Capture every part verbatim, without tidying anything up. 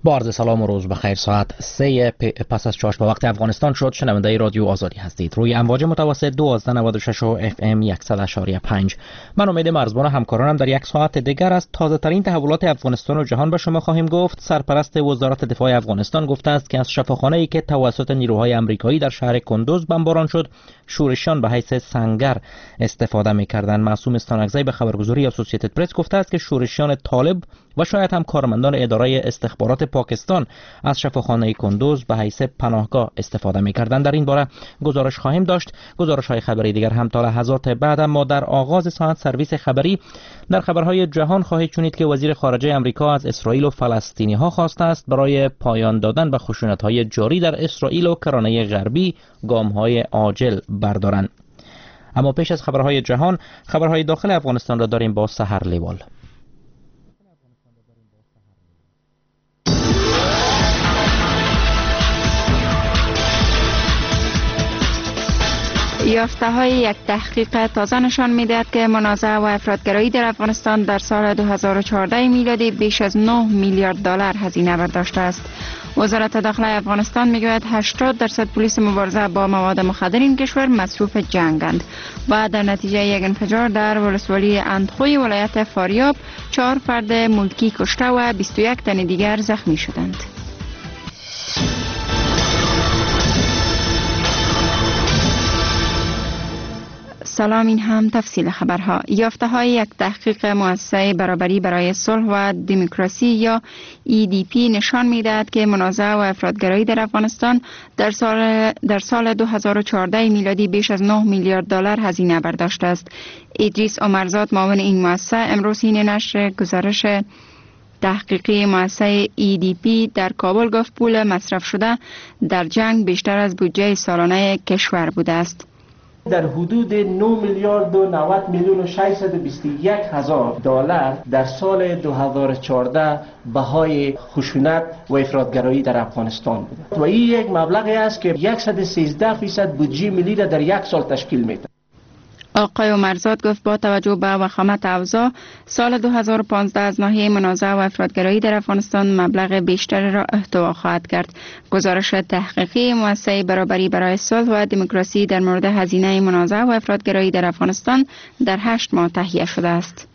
با عرض سلام و روز بخیر. ساعت سه پس از چهارش به وقت افغانستان شد. شنونده رادیو آزادی هستید. روی امواج متوسط دوازده نود و شش و اف ام صد و پنج. من امید مرزبان و همکارانم در یک ساعت دیگر از تازه ترین تحولات افغانستان و جهان به شما خواهیم گفت. سرپرست وزارت دفاع افغانستان گفته است که از شفاخانه‌ای که توسط نیروهای آمریکایی در شهر کندوز بمباران شد، شورشیان به حیث سنگر استفاده می‌کردند. معصوم استانکزی به خبرگزاری اسوسییتد پرس گفته است که شورشیان طالب و شاید هم کارمندان اداره استخبارات پاکستان از شفاخانه کندوز به حیث پناهگاه استفاده می‌کردند. در این باره گزارش خواهیم داشت. گزارش‌های خبری دیگر هم تا لحظات بعد. اما در آغاز ساعت سرویس خبری در خبرهای جهان خواهید شنید که وزیر خارجه آمریکا از اسرائیل و فلسطینی‌ها خواسته است برای پایان دادن به خشونت‌های جاری در اسرائیل و کرانه غربی گام‌های عاجل بردارند. اما پیش از خبرهای جهان، خبرهای داخل افغانستان را داریم با سحر لیوال. یافته های یک تحقیق تازه نشان می‌دهد که منازعه و افراطگرایی در افغانستان در سال دو هزار و چهارده میلادی بیش از نه میلیارد دلار هزینه برداشته است. وزارت داخله افغانستان میگوید هشتاد درصد پلیس مبارزه با مواد مخدر این کشور مصروف جنگند و در نتیجه یک انفجار در ولسوالی اندخوی ولایت فاریاب چهار فرد ملکی کشته و بیست و یک تن دیگر زخمی شدند. سلام، این هم تفصیل خبرها. یافته های یک تحقیق مؤسسه برابری برای صلح و دموکراسی یا ای دی پی نشان می‌دهد که منازعه و افراطگرایی در افغانستان در سال در سال دو هزار و چهارده میلادی بیش از نه میلیارد دلار هزینه برداشته است. ادریس عمرزاد معاون این مؤسسه امروز این نشر گزارش تحقیقی مؤسسه ای دی پی در کابل گفت پول مصرف شده در جنگ بیشتر از بودجه سالانه کشور بوده است. در حدود نه میلیارد و نود میلیون و ششصد و بیست و یک هزار دلار در سال دو هزار و چهارده بهای خشونت و افراطگرایی در افغانستان بوده و این یک مبلغی است که صد و سیزده فیصد بودجه ملی را در یک سال تشکیل میده. آقای عمرزاد گفت با توجه به وخامت اوضاع سال دو هزار و پانزده از ناحیه منازعه و افراطگرایی در افغانستان مبلغ بیشتری را احتوا خواهد کرد. گزارش تحقیقی مؤسسه برابری برای صلح و دموکراسی در مورد هزینه منازعه و افراطگرایی در افغانستان در هشت ماه تهیه شده است.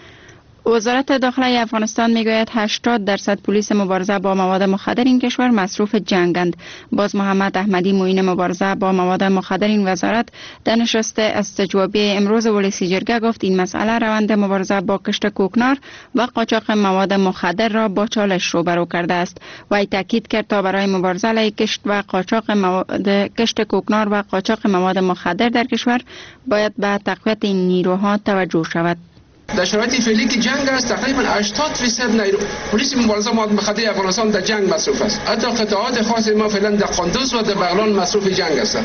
وزارت داخله افغانستان میگوید هشتاد درصد پلیس مبارزه با مواد مخدر این کشور مصروف جنگند. باز محمد احمدی معین مبارزه با مواد مخدر این وزارت در نشست استجوابی امروز ولسی جرگه گفت این مسئله روند مبارزه با کشت کوکنار و قاچاق مواد مخدر را با چالش روبرو کرده است و ای تاکید کرد تا برای مبارزه علیه کشت و قاچاق مواد کشت کوکنار و قاچاق مواد مخدر در کشور باید به تقویت این نیروها توجه شود. در شرایط فعلی که جنگ است تقریبا هشتاد درصد نیرو پلیس مبارزه مواد مخدر افغانستان در جنگ مصروف است. حتی قطعات خاص ما فعلا در قندوز و در بغلان مصروف جنگ هستند.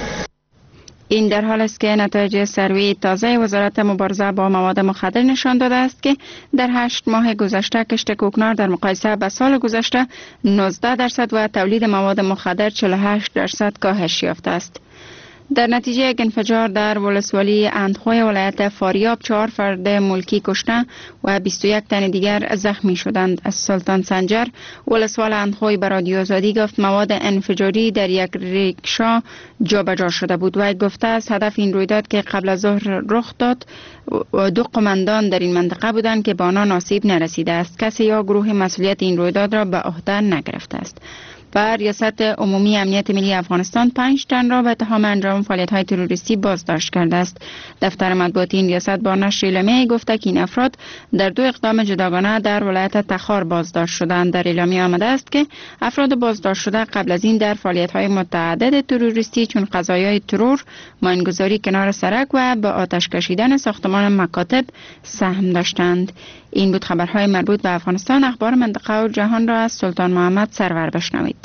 این در حال است که نتایج سروی تازه وزارت مبارزه با مواد مخدر نشان داده است که در هشت ماه گذشته کشت کوکنار در مقایسه با سال گذشته نوزده درصد و تولید مواد مخدر چهل و هشت درصد کاهش یافته است. در نتیجه یک انفجار در ولسوالی اندخوی ولایت فاریاب چهار فرد ملکی کشته و بیست و یک تن دیگر زخمی شدند. از سلطان سنجر ولسوال اندخوی به رادیو آزادی گفت مواد انفجاری در یک ریکشا جابجا شده بود و گفته است هدف این رویداد که قبل از ظهر رخ داد دو قماندان در این منطقه بودند که به آنها آسیب نرسیده است. کسی یا گروه مسئولیت این رویداد را به عهده نگرفته است. و ریاست عمومی امنیت ملی افغانستان پنج تن را به اتهام انجام فعالیت‌های تروریستی بازداشت کرده است. دفتر مطبوعاتی این ریاست با نشر اعلامیه گفته که این افراد در دو اقدام جداگانه در ولایت تخار بازداشت شدند. در اعلامیه آمده است که افراد بازداشت شده قبل از این در فعالیت‌های متعدد تروریستی چون قضایای ترور، ماینگذاری کنار سرک و به آتش کشیدن ساختمان مکاتب سهم داشتند. این بود خبرهای مربوط به افغانستان. اخبار منطقه و جهان را از سلطان محمد سرور بشنوید.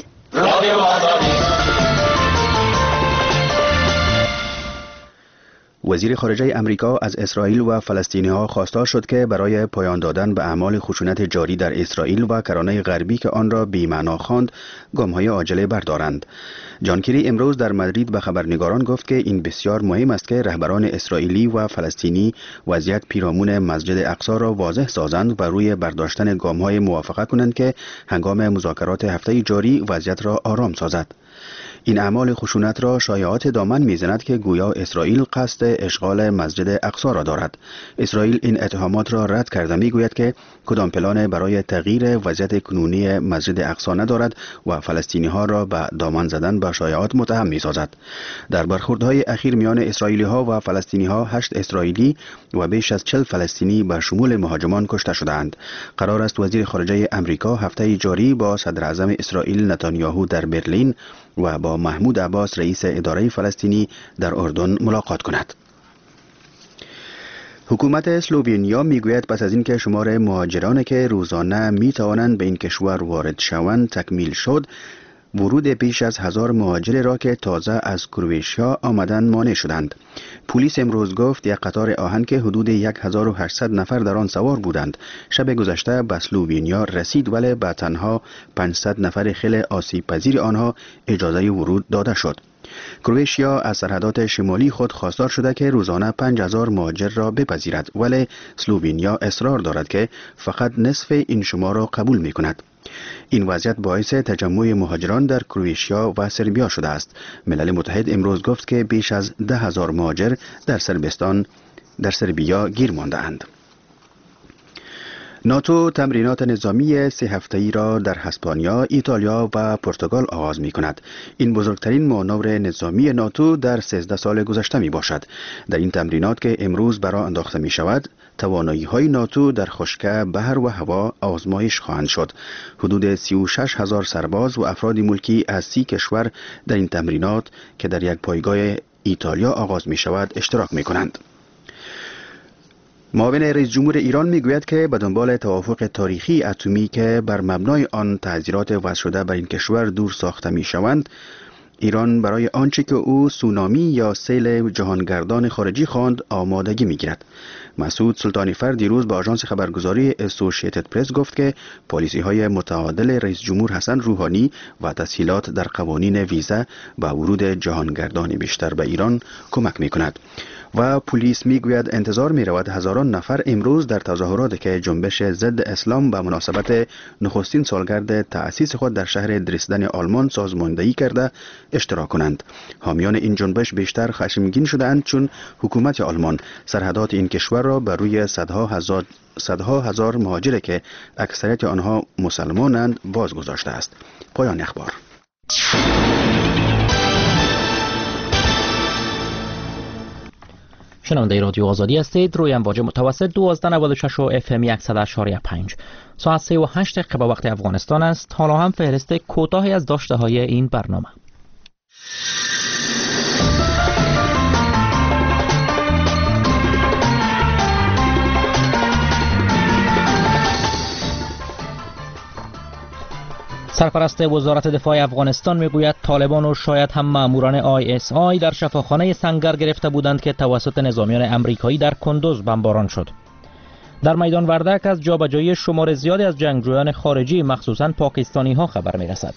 وزیر خارجه امریکا از اسرائیل و فلسطینی ها خواستار شد که برای پایان دادن به اعمال خشونت جاری در اسرائیل و کرانه غربی که آن را بی‌معنا خواند، گام‌های عاجله بردارند. جان کری امروز در مادرید به خبرنگاران گفت که این بسیار مهم است که رهبران اسرائیلی و فلسطینی وضعیت پیرامون مسجد اقصی را واضح سازند و روی برداشتن گام‌های موافقه کنند که هنگام مذاکرات هفته جاری وضعیت را آرام سازد. این اعمال خشونت را شایعات دامن میزند که گویا اسرائیل قصد اشغال مسجد اقصی را دارد. اسرائیل این اتهامات را رد کرده میگوید که کدام پلان برای تغییر وضعیت کنونی مسجد اقصی ندارد و فلسطینی ها را به دامن زدن به شایعات متهم میسازد. در برخوردهای اخیر میان اسرائیلی ها و فلسطینی ها هشت اسرائیلی و بیش از چهل فلسطینی به شمول مهاجمان کشته شدند. قرار است وزیر خارجه امریکا هفته جاری با صدر اعظم اسرائیل نتانیاهو در برلین و با محمود عباس رئیس اداره فلسطینی در اردن ملاقات کند. حکومت اسلوونیا میگوید پس از اینکه شمار مهاجرانی که روزانه می توانند به این کشور وارد شوند تکمیل شد، ورود بیش از هزار مهاجر را که تازه از کرواتیا آمدند مانع شدند. پلیس امروز گفت یک قطار آهن که حدود هزار و هشتصد نفر در آن سوار بودند شب گذشته به اسلوونیا رسید، ولی به تنها پانصد نفر خیلی آسیب پذیر آنها اجازه ورود داده شد. کرواتیا از سرحدات شمالی خود خواستار شده که روزانه پنج هزار مهاجر را بپذیرد، ولی اسلوونیا اصرار دارد که فقط نصف این شمار را قبول می کند. این وضعیت باعث تجمع مهاجران در کرواتیا و سربیا شده است. ملل متحد امروز گفت که بیش از ده هزار مهاجر در سربستان در سربیا گیر مانده اند. ناتو تمرینات نظامی سه هفته‌ای را در اسپانیا، ایتالیا و پرتغال آغاز می کند. این بزرگترین مانور نظامی ناتو در سیزده سال گذشته می باشد. در این تمرینات که امروز برای انداخته می شود، توانایی های ناتو در خشکی، بحر و هوا آزمایش خواهند شد. حدود سی و شش هزار سرباز و افراد ملکی از سی کشور در این تمرینات که در یک پایگاه ایتالیا آغاز می شود اشتراک می کنند. معاون رئیس جمهور ایران میگوید که به دنبال توافق تاریخی اتمی که بر مبنای آن تعزیرات وضع شده بر این کشور دور ساخته می شوند، ایران برای آنچه که او سونامی یا سیل جهانگردان خارجی خواند آمادگی میگیرد. مسعود سلطانی فر دیروز با آژانس خبرگزاری اسوسییتد پرس گفت که پالیسی های متعادل رئیس جمهور حسن روحانی و تسهیلات در قوانین ویزا به ورود جهانگردان بیشتر به ایران کمک می کند. و پلیس میگوید انتظار می رود هزاران نفر امروز در تظاهراتی که جنبش ضد اسلام به مناسبت نخستین سالگرد تأسیس خود در شهر درسدن آلمان سازماندهی کرده اشتراک کنند. حامیان این جنبش بیشتر خشمگین شدند چون حکومت آلمان سرحدات این کشور را بر روی صدها هزار صدها هزار مهاجر که اکثریت آنها مسلمانند باز گذاشته است. پایان اخبار. شنونده رادیو آزادی هستید. روی امواج متوسط دوازده نود و شش و اف ام صد و شش و پنج. ساعت سه و هشت دقیقه به وقت افغانستان است. حالا هم فهرست کوتاهی از داشته های این برنامه. سرپرست وزارت دفاع افغانستان میگوید طالبان و شاید هم ماموران آی اس آی در شفاخانه سنگر گرفته بودند که توسط نظامیان امریکایی در کندوز بمباران شد. در میدان وردک از جابجایی شمار زیادی از جنگجویان خارجی مخصوصا پاکستانی ها خبر میرسد.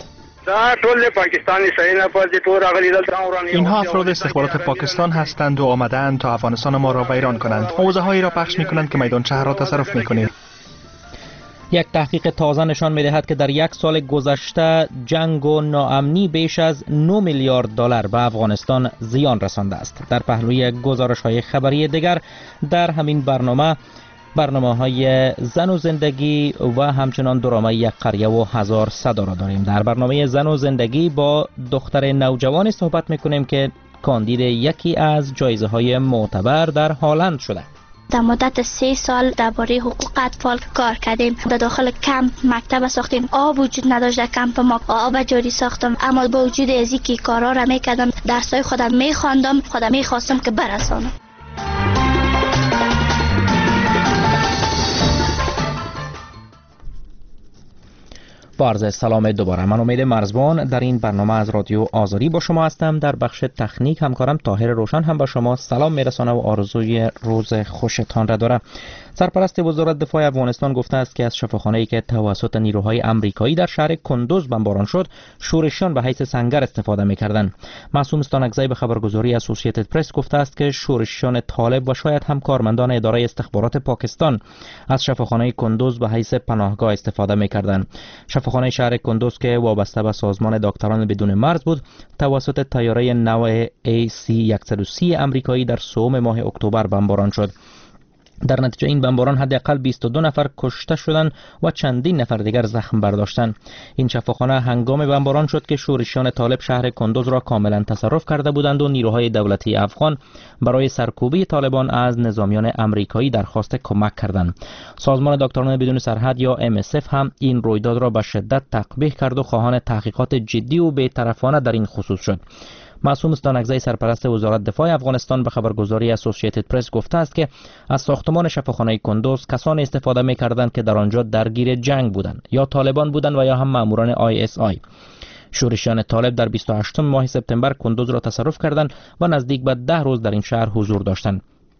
اینها افراد استخبارات پاکستان هستند و آمدند تا افغانستان ما را ویران کنند. موضوع هایی را پخش می کنند که میدان شهر را تصرف می کنید. یک تحقیق تازه نشان می‌دهد که در یک سال گذشته جنگ و ناامنی بیش از نه میلیارد دلار به افغانستان زیان رسانده است. در پهلوی گزارش‌های خبری دیگر در همین برنامه برنامه‌های زن و زندگی و همچنان درامه یک قریه و هزار صدا را داریم. در برنامه زن و زندگی با دختر نوجوانی صحبت می‌کنیم که کاندید یکی از جایزه‌های معتبر در هالند شده. در مدت سه سال درباره حقوق اطفال کار کردیم. در داخل کمپ مکتب ساختیم. آب وجود نداشت در کمپ ما. آب جاری ساختم، اما با وجود ازی که کارا را میکردم درسای خودم میخواندم، خودم میخواستم که برسانم. با عرض سلام دوباره، من امید مرزبان در این برنامه از رادیو آزادی با شما هستم. در بخش تکنیک همکارم طاهر روشن هم با شما سلام میرسانه و آرزوی روز خوشتان را داره. سرپرست وزارت دفاع افغانستان گفته است که از شفاخانه‌ای که توسط نیروهای آمریکایی در شهر کندوز بمباران شد، شورشیان به حیث سنگر استفاده می‌کردند. معصوم استانکزی به خبرگزاری اسوسییتد پرس گفته است که شورشیان طالب و شاید هم کارمندان اداره استخبارات پاکستان از شفاخانه کندوز به حیث پناهگاه استفاده می‌کردند. شفاخانه شهر کندوز که وابسته به سازمان دکتران بدون مرز بود، توسط طیاره نو ای سی صد و سی آمریکایی در سوم ماه اکتبر بمباران شد. در نتیجه این بمباران حداقل بیست و دو نفر کشته شدند و چندین نفر دیگر زخم برداشتند. این شفاخانه هنگام بمباران شد که شورشیان طالب شهر کندوز را کاملا تصرف کرده بودند و نیروهای دولتی افغان برای سرکوبی طالبان از نظامیان آمریکایی درخواست کمک کردند. سازمان دکتران بدون سرحد یا ام اس اف هم این رویداد را به شدت تقبیح کرد و خواهان تحقیقات جدی و بی‌طرفانه در این خصوص شد. معصوم استانکزی سرپرست وزارت دفاع افغانستان به خبرگزاری اسوسییتد پرس گفته است که از ساختمان شفاخانه کندوز کسانی استفاده می‌کردند که در آنجا درگیر جنگ بودند، یا طالبان بودند و یا هم ماموران آی اس آی. شورشیان طالب در بیست و هشتم ماه سپتامبر کندوز را تصرف کردند و نزدیک به ده روز در این شهر حضور داشتند.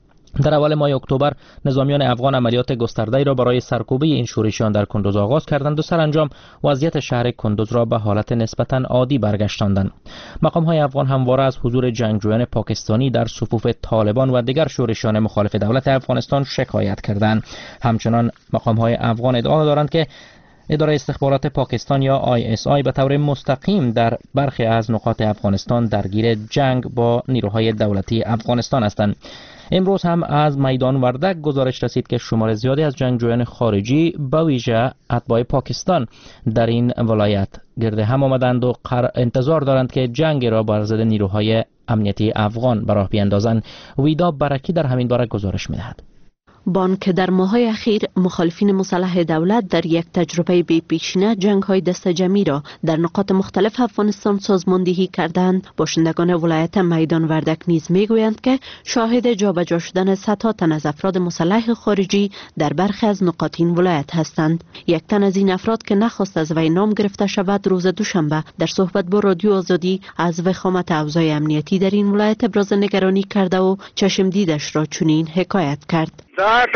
در اول ماه اکتبر نظامیان افغان عملیات گسترده‌ای را برای سرکوبی این شورشیان در کندوز آغاز کردند و سرانجام وضعیت شهر کندوز را به حالت نسبتاً عادی برگشتاندند. مقام‌های افغان همواره از حضور جنگجویان پاکستانی در صفوف طالبان و دیگر شورشیان مخالف دولت افغانستان شکایت کردند. همچنان مقام‌های افغان ادعا دارند که اداره استخبارات پاکستان یا آی اس آی به طور مستقیم در برخی از نقاط افغانستان درگیر جنگ با نیروهای دولتی افغانستان هستند. امروز هم از میدان وردک گزارش رسید که شمار زیادی از جنگجویان خارجی به ویژه اتباع پاکستان در این ولایت گرد هم آمدند و انتظار دارند که جنگ را بر ضد نیروهای امنیتی افغان به راه بیندازند. ویدا برکی در همین باره گزارش می‌دهد. بان که در ماه‌های اخیر مخالفین مسلح دولت در یک تجربه بی پیشینه جنگ‌های دست جمعی را در نقاط مختلف افغانستان سازماندهی کردند، باشندگان ولایت میدان وردک نیز میگویند که شاهد جابجا شدن صدها تن از افراد مسلح خارجی در برخی از نقاط این ولایت هستند. یک تن از این افراد که نخواست از وی نام گرفته شود، روز دوشنبه در صحبت با رادیو آزادی از وخامت اوضاع امنیتی در این ولایت ابراز نگرانی کرده و چشم دیدش را چنین حکایت کرد.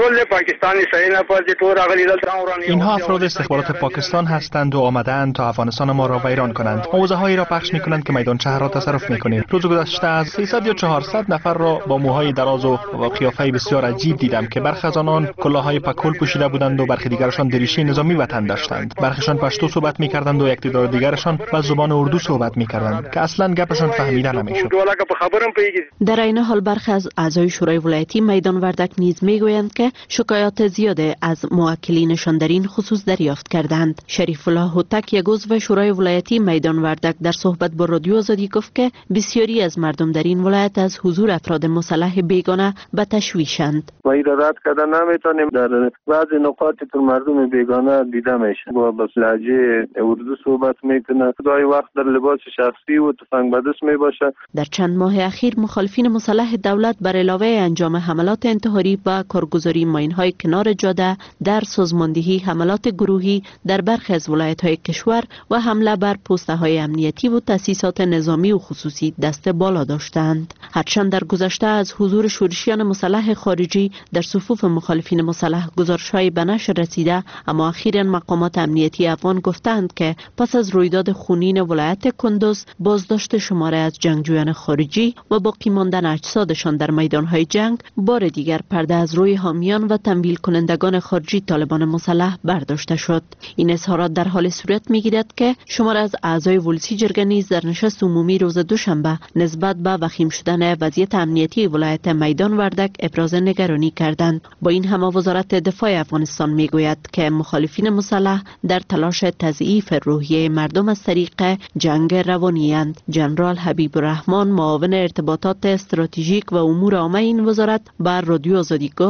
اینها افراد استخبارات پاکستان هستند و آمدند تا افغانستان ما را ویران کنند. موضع هایی را پخش می کنند که میدان شهر را تصرف می کنید. روز گذشته از سیصد یا چهارصد نفر را با موهای دراز و قیافه بسیار عجیب دیدم که برخی از آنان کلاههای پکول پوشیده بودند و برخی دیگرشان دریچه نظامی وطن داشتند. برخیشان پشتو صحبت می کردند و یک تعداد دیگرشان به زبان اردو صحبت می کردند که اصلا گپشان فهمیده نمیشد. در این حال برخی از اعضای شورای ولایتی میدان وردک نیز میگویند که شکایات زیاد از موکلینشان در این خصوص دریافت کردند. شریف الله هوتک، یک عضو شورای ولایتی میدان وردک، در صحبت با رادیو آزادی گفت که بسیاری از مردم در این ولایت از حضور افراد مسلح بیگانه به تشویشند. ما ایرادات کردن نمیتونیم، در بعضی نقاط تو مردم بیگانه دیده میشه با بس لهجه اردو صحبت میکنه، گاهی وقت در لباس شخصی و تفنگ به دست میباشه. در چند ماه اخیر مخالفین مسلح دولت بر علاوه انجام حملات انتحاری و کارگزاری ماین‌های کنار جاده، در سازماندهی حملات گروهی در برخی از ولایت‌های کشور و حمله بر پست‌های امنیتی و تأسیسات نظامی و خصوصی دست بالا داشتند. هرچند در گذشته از حضور شورشیان مسلح خارجی در صفوف مخالفین مسلح گزارش‌های به نشر رسیده، اما اخیراً مقامات امنیتی افغان گفتند که پس از رویداد خونین ولایت کندوز، بازداشت شماره از جنگجویان خارجی و باقی ماندن اجسادشان در میدان‌های جنگ بار دیگر پرده از روی حامیان و تمویل کنندگان خارجی طالبان مسلح برداشته شد. این اظهارات در حال صورت می‌گیرد که شمار از اعضای ولسی جرگه نیز در نشست عمومی روز دوشنبه نسبت به وخیم شدن وضعیت امنیتی ولایت میدان وردک ابراز نگرانی کردند. با این همه وزارت دفاع افغانستان میگوید که مخالفین مسلح در تلاش تضعیف روحیه مردم از طریق جنگ روانی اند. جنرال حبیب الرحمن، معاون ارتباطات استراتژیک و امور عامه این وزارت، بر رادیو آزادی گفت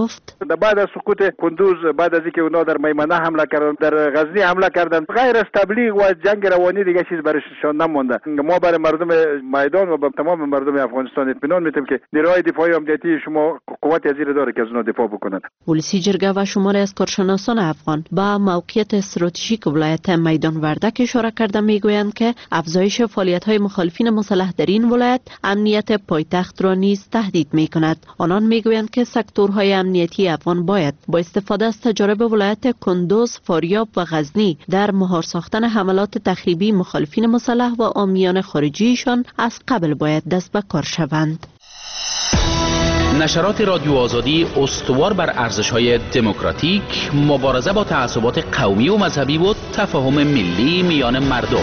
گفت بعد از سقوط کندوز، بعد از اینکه اونا در میمنه حمله کردن، در غزنی حمله کردن، غیر از تبلیغ و جنگ روانی دیگه چیز برایشان نمونده. ما برای مردم میدان و تمام مردم افغانستان اطمینان میدیم که نیروهای دفاعی امنیتی شما قوت ازیر داره که از اونا دفاع بکنند. پلیسی جرگه و شماری از کارشناسان افغان با موقعیت استراتژیک ولایت میدان وردک اشاره کرده میگویند که افزایش فعالیت‌های مخالفین مسلح در این ولایت امنیت پایتخت را نیز تهدید می‌کند. آنان میگویند که سکتورهای امنیتی افغان باید با استفاده از تجارب ولایت کندوز، فاریاب و غزنی در مهار ساختن حملات تخریبی مخالفین مسلح و عامیان خارجیشان از قبل باید دست به کار شوند. نشرات رادیو آزادی استوار بر ارزش‌های دموکراتیک، مبارزه با تعصبات قومی و مذهبی و تفاهم ملی میان مردم.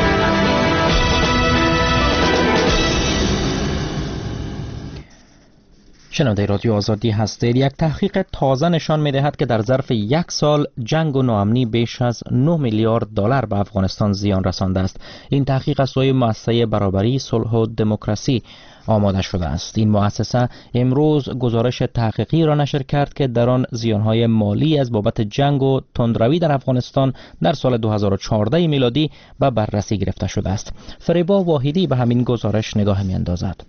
شنونده رادیو آزادی هستید. یک تحقیق تازه نشان می‌دهد که در ظرف یک سال جنگ و ناامنی بیش از نه میلیارد دلار به افغانستان زیان رسانده است. این تحقیق از سوی مؤسسه برابری، صلح و دموکراسی آماده شده است. این مؤسسه امروز گزارش تحقیقی را نشر کرد که در آن زیانهای مالی از بابت جنگ و تندروی در افغانستان در سال دو هزار و چهارده میلادی به بررسی گرفته شده است. فریبا واحدی به همین گزارش نگاه می‌اندازد.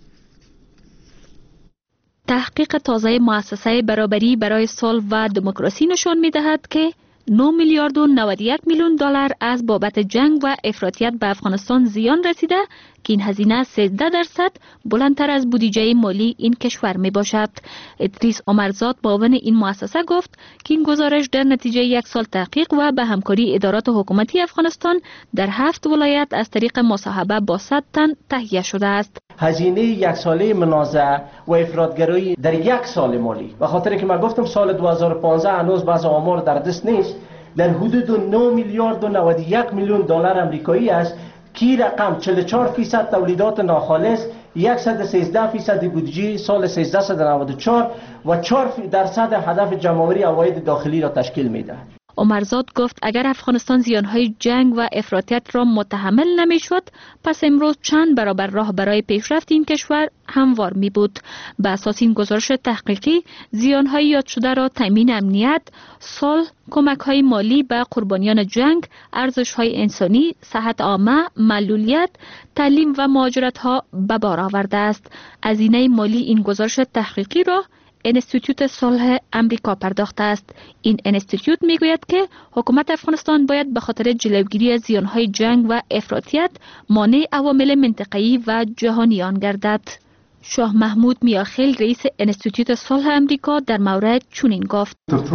تحقیق تازه مؤسسه برابری برای صلح و دموکراسی نشان می‌دهد که نه میلیارد و نود و یک میلیون دلار از بابت جنگ و افراطیت به افغانستان زیان رسیده که این هزینه سیزده درصد بلندتر از بودجه مالی این کشور می باشد. ادریس عمرزاد معاون این مؤسسه گفت که این گزارش در نتیجه یک سال تحقیق و به همکاری ادارات حکومتی افغانستان در هفت ولایت از طریق مصاحبه با صد تن تهیه شده است. هزینه یک ساله منازعه و افراطگرایی در یک سال مالی، به خاطر که من گفتم سال دو هزار و پانزده هنوز بعض آمار در دست نیست، در حدود نه میلیارد و نود و یک میلیون دلار آمریکایی است. کی رقم چهل و چهار فیصد تولیدات ناخالص، صد و سیزده فیصد بودجه سال سیزده نود و چهار و چهار درصد هدف جمع‌آوری عواید داخلی را تشکیل می‌دهد. عمرزاد گفت اگر افغانستان زیانهای جنگ و افراطیت را متحمل نمی‌شد، پس امروز چند برابر راه برای پیشرفت این کشور هموار می بود. به اساس این گزارش تحقیقی، زیانهای یاد شده را تامین امنیت، صلح، کمک‌های مالی به قربانیان جنگ، ارزش‌های انسانی، صحت عامه، معلولیت، تعلیم و مهاجرت‌ها به بار آورده است. هزینه مالی این گزارش تحقیقی را انستیتوت صلح امریکا پرداخته است. این انستیتوت میگوید که حکومت افغانستان باید به خاطر جلوگیری از زیانهای جنگ و افراطیت مانع عوامل منطقه‌ای و جهانی آن گردد. شاه محمود میاخیل رئیس انستیتوت صلح امریکا در مورد چنین گفت: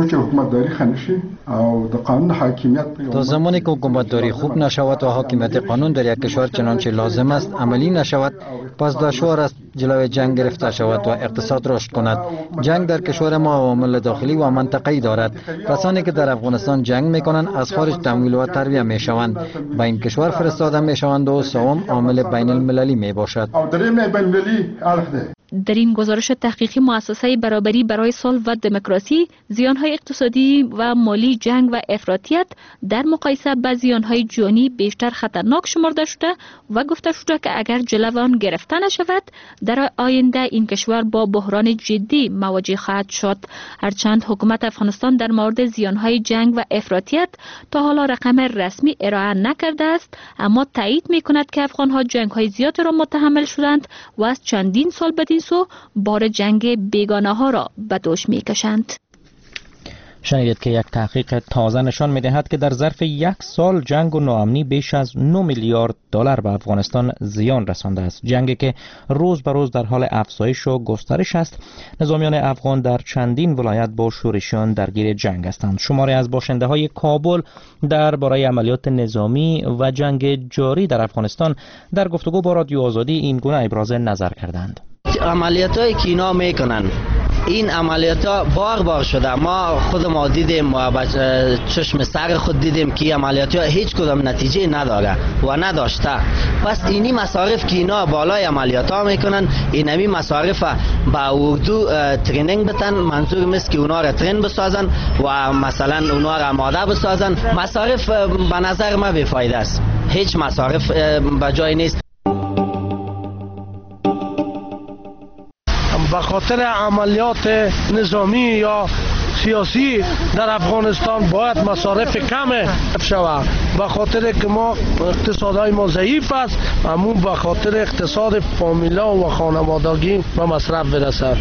تا زمانی که حکومتداری خوب نشود و حاکمیت قانون در یک کشور چنانچه لازم است عملی نشود، پس دشوار است جلوی جنگ گرفته شود و اقتصاد رشد کند. جنگ در کشور ما عوامل داخلی و منطقه‌ای دارد. کسانی که در افغانستان جنگ میکنند از خارج تمویل و ترویه میشوند، به این کشور فرستاده میشوند و سوم عامل بین المللی میباشد. در این گزارش تحقیقی مؤسسه برابری برای صلح و دموکراسی، زیانهای اقتصادی و مالی جنگ و افراطیت در مقایسه با زیانهای جانی بیشتر خطرناک شمرده شده و گفته شده که اگر جلو آن گرفته نشود، در آینده این کشور با بحران جدی مواجه خواهد شد. هرچند حکومت افغانستان در مورد زیانهای جنگ و افراطیت تا حالا رقم رسمی ارائه نکرده است، اما تایید می‌کند که افغان‌ها جنگ‌های زیاد را متحمل شدند و از چندین سال بدین سو بار جنگ بیگانه ها را به دوش می کشند. شنیدید که یک تحقیق تازه نشان می دهد که در ظرف یک سال جنگ و ناامنی بیش از نه میلیارد دلار به افغانستان زیان رسانده است. جنگی که روز به روز در حال افزایش و گسترش است. نظامیان افغان در چندین ولایت با شورشیان درگیر جنگ هستند. شماری از باشنده های کابل درباره عملیات نظامی و جنگ جاری در افغانستان در گفتگو با رادیو آزادی این گونه ابراز نظر کردند. عملیات هایی که اینا میکنن، این عملیات ها بار بار شده، ما خود ما دیدیم و چشم سر خود دیدیم که عملیات ها هیچ کدام نتیجه نداره و نداشته. پس اینی مصارف که اینا بالای عملیات ها میکنن، اینمی مصارف با اردو ترینینگ بتن، منظور است که اونا را ترین بسازن و مثلا اونا را آماده بسازن. مصارف به نظر ما بیفایده است، هیچ مصارف به جای نیست. به خاطر عملیات نظامی یا سیاسی در افغانستان باید مصارف کم شود، به خاطر که ما اقتصادهای ما ضعیف است، همون به خاطر اقتصاد فامیلا و خانوادگی به مصرف برسد.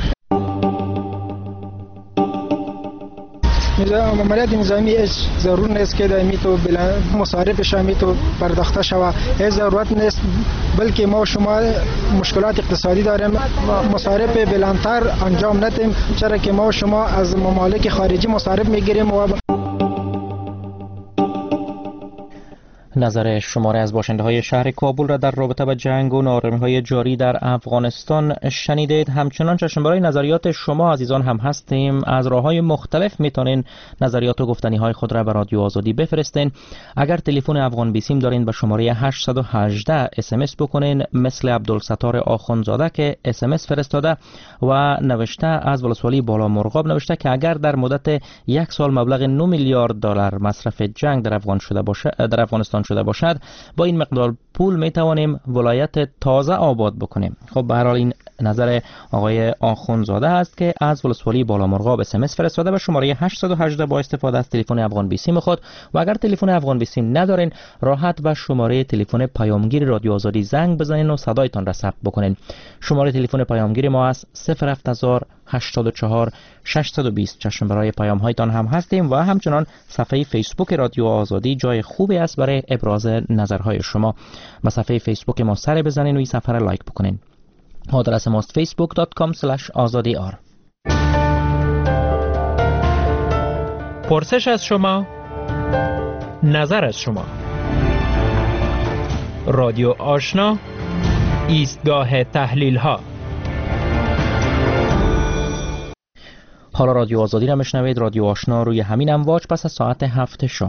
عملیات نظامی هیچ ضرور نیست که دائمی تو مصارفش همی تو پرداخته شود، هیچ ضرورت نیست، بلکه ما شما مشکلات اقتصادی داریم، مصارف بلندتر انجام ندیم، چرا که ما شما از ممالک خارجی مصارف میگیریم. و نظر شماره از باشنده های شهر کابل را در رابطه با جنگ و نارمی های جاری در افغانستان شنیدید. همچنان چشم برای نظریات شما عزیزان هم هستیم. از راه های مختلف میتونین نظریات و گفتنی های خود را به رادیو آزادی بفرستین. اگر تلفن افغان بیسیم دارین به شماره هشت یک هشت اس ام اس بکنین، مثل عبدالستار آخوندزاده که اس ام اس فرستاده و نوشته از ولسوالی بالا مرغاب نوشته که اگر در مدت یک سال مبلغ نه میلیارد دلار مصرف جنگ در افغان شده باشه در افغانستان شده باشد، با این مقدار پول می توانیم ولایت تازه آباد بکنیم. خب به هر حال این نظر آقای آخوندزاده است که از ولسوالی بالا مرغاب اس ام اس فرستاده به شماره هشت یک هشت با استفاده از تلفن افغان بیسیم خود. و اگر تلفن افغان بیسیم ندارین، راحت به شماره تلفن پیامگیر رادیو آزادی زنگ بزنین و صدایتان را ثبت بکنین. شماره تلفن پیامگیر ما است صفر هفت هزار هشتاد و چهار ششصد و بیست. چشم برای پیام هایتان هم هستیم و همچنان صفحه فیسبوک رادیو آزادی جای خوبی است برای ابراز نظرهای شما. به صفحه فیسبوک ما سر بزنین و این صفحه را لایک بکنین. آدرس ماست فیسبوک دات کام اسلش آزادی آر. پرسش از شما، نظر از شما. رادیو آشنا، ایستگاه تحلیل ها. حالا رادیو آزادی را میشنوید. رادیو آشنا روی همین امواج پس از ساعت هفت شام.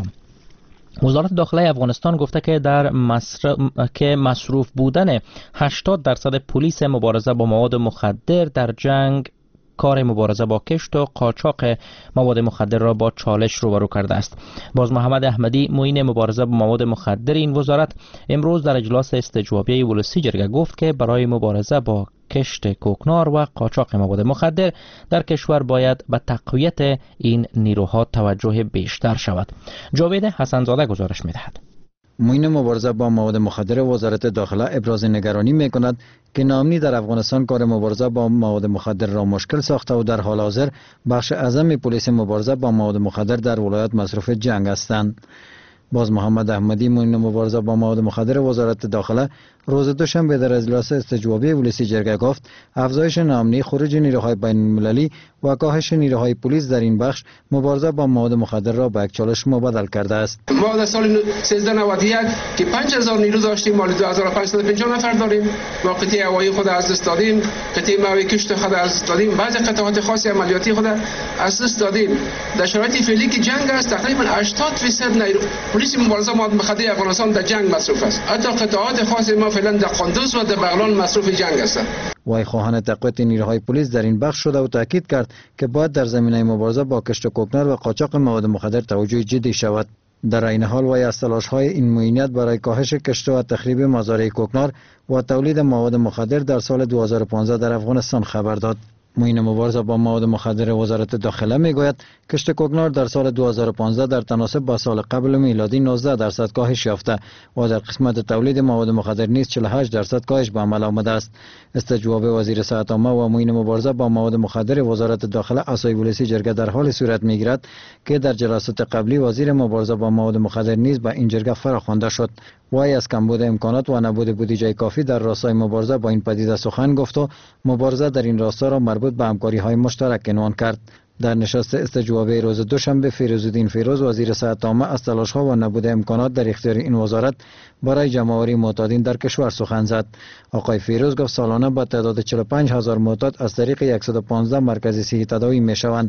وزارت داخله افغانستان گفته که در مصرف که مصروف بودن هشتاد درصد پلیس مبارزه با مواد مخدر در جنگ کار مبارزه با کشت و قاچاق مواد مخدر را با چالش روبرو کرده است. باز محمد احمدی معین مبارزه با مواد مخدر این وزارت امروز در اجلاس استجوابی ولسی جرگه گفت که برای مبارزه با کشت کوکنار و قاچاق مواد مخدر در کشور باید به تقویت این نیروها توجه بیشتر شود. جاوید حسنزاده گزارش می‌دهد. معین مبارزه با مواد مخدر وزارت داخله ابراز نگرانی می‌کند که ناامنی در افغانستان کار مبارزه با مواد مخدر را مشکل ساخته و در حال حاضر بخش اعظم پلیس مبارزه با مواد مخدر در ولایت مصروف جنگ هستند. باز محمد احمدی معین مبارزه با مواد مخدر وزارت داخله روز دوشنبه در اجلاس استجوابی ولسی جرگه گفت افزایش ناامنی، خروج نیروهای بین المللی و کاهش نیروهای پلیس در این بخش مبارزه با مواد مخدر را به یک چالش مبدل کرده است. ما در سال سیزده نود و یک که پنج هزار نیرو داشتیم، مال دو هزار و پانصد و پنجاه نفر داریم. ما قطعه هوایی خود از دست دادیم، قطعه مواد کشت خود از دست دادیم، بعضی قطعات خاصی عملیاتی خود از دست دادیم. در شرایط فعلی که جنگ است تقریبا هشتاد درصد نیرو پلیس مبارزه با مواد مخدر افغانستان در جنگ مصروف است. حتی قطعات خاص ما فعلا در قندوز و در بغلان مصروف جنگ هستند. وی خواهان تقویت نیروهای پلیس در این بخش شده و تاکید کرد که باید در زمینه مبارزه با کشت کوکنار و قاچاق مواد مخدر توجه جدی شود. در این حال وی از تلاش‌های این معینیت برای کاهش کشت و تخریب مزارع کوکنار و تولید مواد مخدر در سال دو هزار و پانزده در افغانستان خبر داد. معین مبارزه با مواد مخدر وزارت داخله میگوید کشت کوکنار در سال دو هزار و پانزده در تناسب با سال قبل میلادی نوزده درصد کاهش یافته و در قسمت تولید مواد مخدر نیز چهل و هشت درصد کاهش به عمل آمده است. استجواب وزیر صحت عامه و معین مبارزه با مواد مخدر وزارت داخله عصای ولسی جرگه در حال صورت میگیرد که در جلسات قبلی وزیر مبارزه با مواد مخدر نیز به این جرگه فراخوانده شد. وی از کمبود امکانات و نبود بودجه کافی در راستای مبارزه با این پدیده سخن گفت و مبارزه در این راستا را مربوط به همکاری‌های مشترک عنوان کرد. در نشست استجوابی روز دوشنبه فیروزالدین فیروز وزیر صحت عامه از تلاش‌ها و نبود امکانات در اختیار این وزارت برای جمع‌آوری معتادین در کشور سخن زد. آقای فیروز گفت سالانه با تعداد چهل و پنج هزار معتاد از طریق صد و پانزده مرکز صحی تداوی می‌شوند.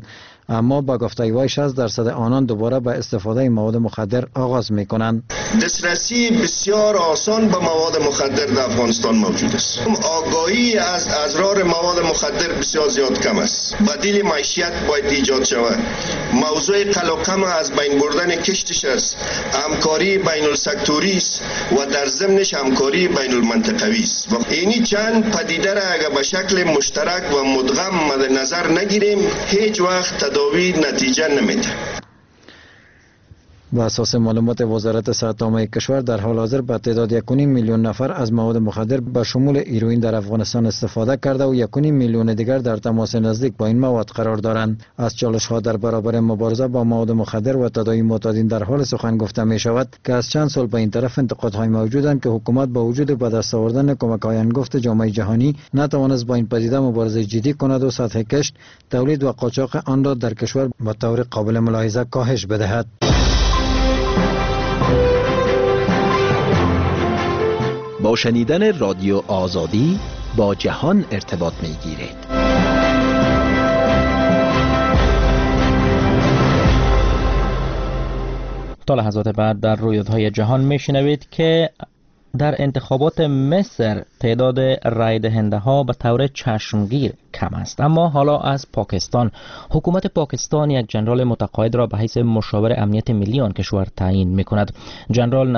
اما با گفته وی شصت درصد آنان دوباره به استفاده مواد مخدر آغاز میکنند. دسترسی بسیار آسان به مواد مخدر در افغانستان موجود است. آگاهی از اضرار مواد مخدر بسیار زیاد کم است. بدیل معیشت باید ایجاد شود. موضوع قلقم از بین بردن کشتش است. همکاری بین السکتوری است و در ضمنش همکاری بین المنطقوی است. و اینی چند پدیده را اگر به شکل مشترک و مدغم مد نظر نگیریم هیچ وقت تداوی نتیجه نمیده. بر اساس معلومات وزارت صحت عامه کشور در حال حاضر به تعداد یک و نیم میلیون نفر از مواد مخدر به شمول هیروئین در افغانستان استفاده کرده و یک و نیم میلیون دیگر در تماس نزدیک با این مواد قرار دارند. از چالش‌ها در برابر مبارزه با مواد مخدر و تداوی معتادین در حال سخن گفته می شود که از چند سال به این طرف انتقادهای موجودند که حکومت با وجود به دست آوردن کمک‌های انگفت جامعه جهانی نتوانست با این پدیده مبارزه جدی کند و سطح کشت، تولید و قاچاق آن را در کشور به طور قابل ملاحظه کاهش بدهد. با شنیدن رادیو آزادی با جهان ارتباط می گیرید. تا لحظات بعد در رویدادهای جهان می شنوید که در انتخابات مصر تعداد رای دهنده ها به طور چشمگیر کم است. اما حالا از پاکستان. حکومت پاکستان یک جنرال متقاعد را به حیث مشاور امنیت ملی آن کشور تعیین می کند. جنرال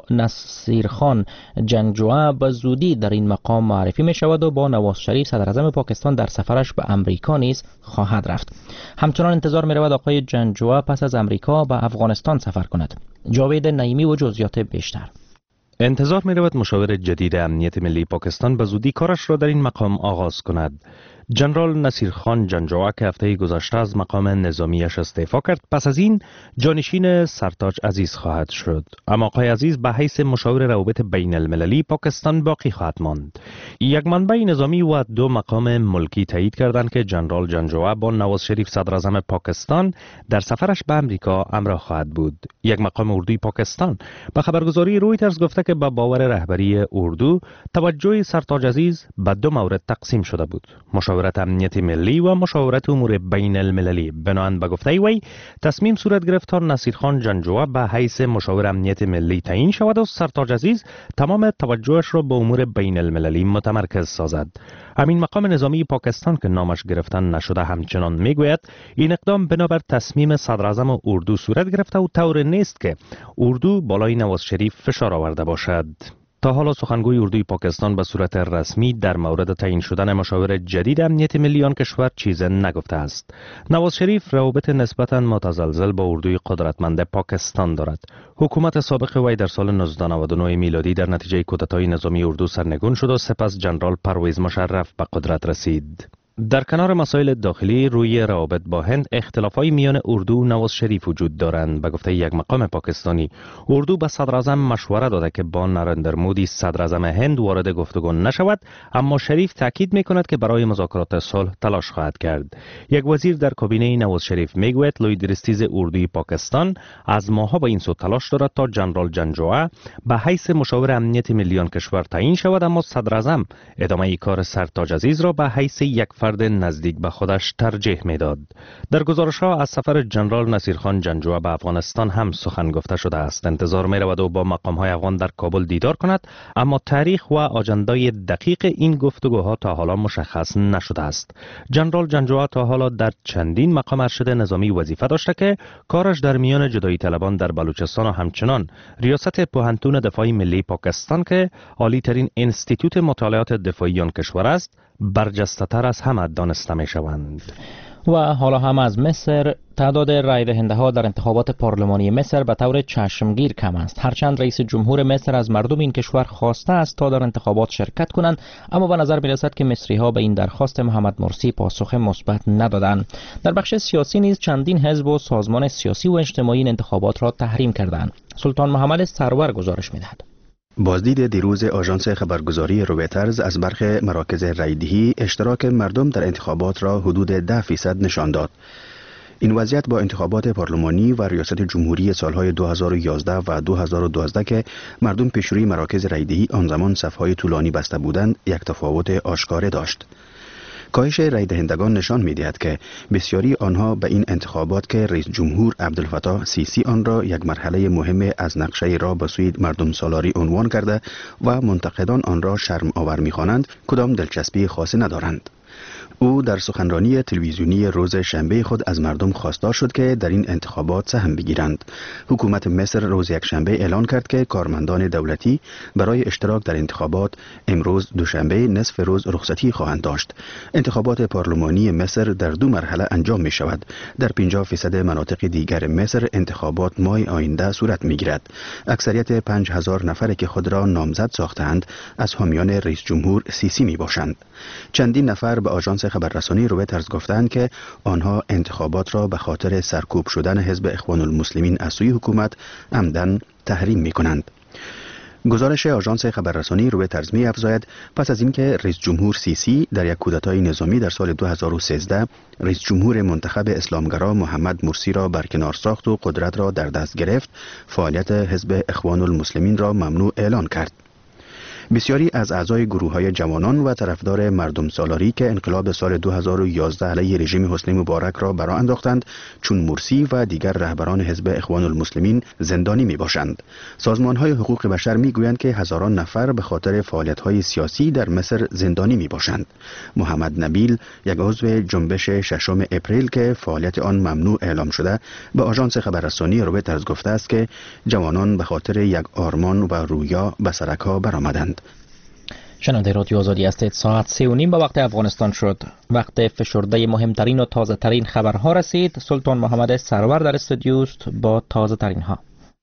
نصیر خان جنگجوعه به زودی در این مقام معرفی می شود و با نواز شریف صدر اعظم پاکستان در سفرش به امریکا نیز خواهد رفت. همچنان انتظار می رود آقای جنگجوعه پس از امریکا به افغانستان سفر کند. جاوید نعیمی و جزئیات بیشتر. انتظار می رود مشاور جدید امنیت ملی پاکستان به زودی کارش را در این مقام آغاز کند. جنرال نصیر خان جنگجوعه که هفته گذشته از مقام نظامیش استعفا کرد، پس از این جانشین سرتاج عزیز خواهد شد. اما آقای عزیز به حیث مشاور روابط بین المللی پاکستان باقی خواهد ماند. یک منبع نظامی و دو مقام ملکی تایید کردند که جنرال جنگجوعه با نواز شریف صدر اعظم پاکستان در سفرش به امریکا همراه خواهد بود. یک مقام اردوی پاکستان به خبرگزاری رویترز گفته که با باور رهبری اردو توجه سرتاج عزیز به دو مورد تقسیم شده بود: مشاورت امنیت ملی و مشاورت امور بین المللی. بنابراین به گفته وی تصمیم صورت گرفت تا نصیر خان جنگجوعه به حیث مشاور امنیت ملی تعیین شود و سرتاج عزیز تمام توجهش را به امور بین المللی متمرکز سازد. همین مقام نظامی پاکستان که نامش گرفتن نشده همچنان میگوید این اقدام بنابر تصمیم صدر اعظم اردو صورت گرفته و طور نیست که اردو بالای نواز شریف فشار آورده باشد. تا حالا سخنگوی اردوی پاکستان به صورت رسمی در مورد تعیین شدن مشاور جدید امنیت ملی آن کشور چیزی نگفته است. نواز شریف روابط نسبتاً متزلزل با اردوی قدرتمند پاکستان دارد. حکومت سابق وی در سال نوزده نود و نه میلادی در نتیجه کودتای نظامی اردو سرنگون شد و سپس جنرال پرویز مشرف به قدرت رسید. در کنار مسائل داخلی روی روابط با هند اختلافای میان اردو و نواز شریف وجود دارند. به گفته یک مقام پاکستانی، اردو به صدر اعظم مشوره داده که با نریندر مودی صدر اعظم هند وارد گفتگو نشود، اما شریف تاکید میکند که برای مذاکرات صلح تلاش خواهد کرد. یک وزیر در کابینه نواز شریف میگوید لوی درستیز اردوی پاکستان از ماها به این سو تلاش دارد تا جنرال جنگجوعه به حیث مشاور امنیت ملی آن کشور تعیین شود، اما صدر اعظم ادامه کار سرتاج عزیز را به حیث یک فرد نزدیک به خودش ترجیح میداد. در گزارش‌ها از سفر جنرال نصیر خان جنگجوعه به افغانستان هم سخن گفته شده است. انتظار می رود و با مقام‌های افغان در کابل دیدار کند، اما تاریخ و آجندای دقیق این گفتگوها تا حالا مشخص نشده است. جنرال جنگجوعه تا حالا در چندین مقام ارشد نظامی وظیفه داشته که کارش در میان جدایی طلبان در بلوچستان و همچنان ریاست پوهنتون دفاعی ملی پاکستان که عالی ترین انستیتوت مطالعات دفاعی آن کشور است برجسته تر از همه دانسته می شوند. و حالا هم از مصر. تعداد رای دهنده ها در انتخابات پارلمانی مصر به طور چشمگیر کم است. هرچند رئیس جمهور مصر از مردم این کشور خواسته است تا در انتخابات شرکت کنند، اما به نظر می رسد که مصری ها به این درخواست محمد مرسی پاسخ مثبت ندادند. در بخش سیاسی نیز چندین حزب و سازمان سیاسی و اجتماعی این انتخابات را تحریم کردند. سلطان محمد سرور گزارش می دهد. بازدید دیروز آژانس خبرگزاری رویترز از برخی مراکز رایدهی اشتراک مردم در انتخابات را حدود ده فیصد نشان داد. این وضعیت با انتخابات پارلمانی و ریاست جمهوری سالهای دو هزار و یازده و دو هزار و دوازده که مردم پیش روی مراکز رایدهی آن زمان صفهای طولانی بسته بودند یک تفاوت آشکار داشت. کاهش رای دهندگان نشان می‌دهد که بسیاری آنها به این انتخابات که رئیس جمهور عبدالفتاح سیسی آن را یک مرحله مهم از نقشه را به سوی مردم سالاری عنوان کرده و منتقدان آن را شرم آور می‌خوانند، کدام دلچسپی خاصی ندارند. او در سخنرانی تلویزیونی روز شنبه خود از مردم خواستار شد که در این انتخابات سهم بگیرند. حکومت مصر روز یکشنبه اعلان کرد که کارمندان دولتی برای اشتراک در انتخابات امروز دوشنبه نصف روز رخصتی خواهند داشت. انتخابات پارلمانی مصر در دو مرحله انجام می شود. در پنجاه درصد مناطق دیگر مصر انتخابات ماه آینده صورت می گیرد. اکثریت پنج هزار نفر که خود را نامزد ساختند از حامیان رئیس جمهور سیسی می باشند. چندین نفر به آژانس خبررسانی رویترز گفتند که آنها انتخابات را به خاطر سرکوب شدن حزب اخوان المسلمین از سوی حکومت عمدن تحریم می کنند. گزارش آژانس خبررسانی رویترز می افزاید پس از اینکه رئیس جمهور سیسی در یک کودتای نظامی در سال دو هزار و سیزده رئیس جمهور منتخب اسلامگرا محمد مرسی را برکنار ساخت و قدرت را در دست گرفت، فعالیت حزب اخوان المسلمین را ممنوع اعلان کرد. بسیاری از اعضای گروه‌های جوانان و طرفدار مردم سالاری که انقلاب سال دو هزار و یازده علیه رژیم حسنی مبارک را برآ انداختند، چون مرسی و دیگر رهبران حزب اخوان المسلمین زندانی می‌باشند. سازمان‌های حقوق بشر می‌گویند که هزاران نفر به خاطر فعالیت‌های سیاسی در مصر زندانی می‌باشند. محمد نبیل، یک عضو جنبش ششم اپریل که فعالیت آن ممنوع اعلام شده، به آژانس خبررسانی رویترز گفته است که جوانان به خاطر یک آرمان و رویا به سرک‌ها برآمدند. شنونده رادیو آزادی هستید. ساعت سه و نیم به وقت افغانستان شد. وقت فشرده مهمترین و تازه ترین خبرها رسید. سلطان محمد سرور در استودیو است با تازه ترین ها.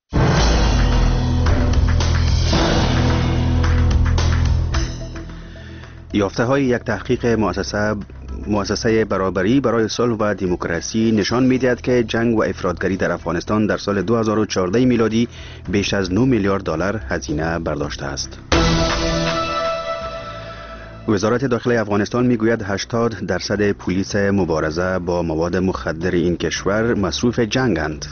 یافته های یک تحقیق مؤسسه مؤسسه برابری برای صلح و دموکراسی نشان می‌دهد که جنگ و افراطگری در افغانستان در سال دو هزار و چهارده میلادی بیش از نه میلیارد دلار هزینه برداشته است. وزارت داخلی افغانستان میگوید هشتاد درصد پلیس مبارزه با مواد مخدر این کشور مصروف جنگند.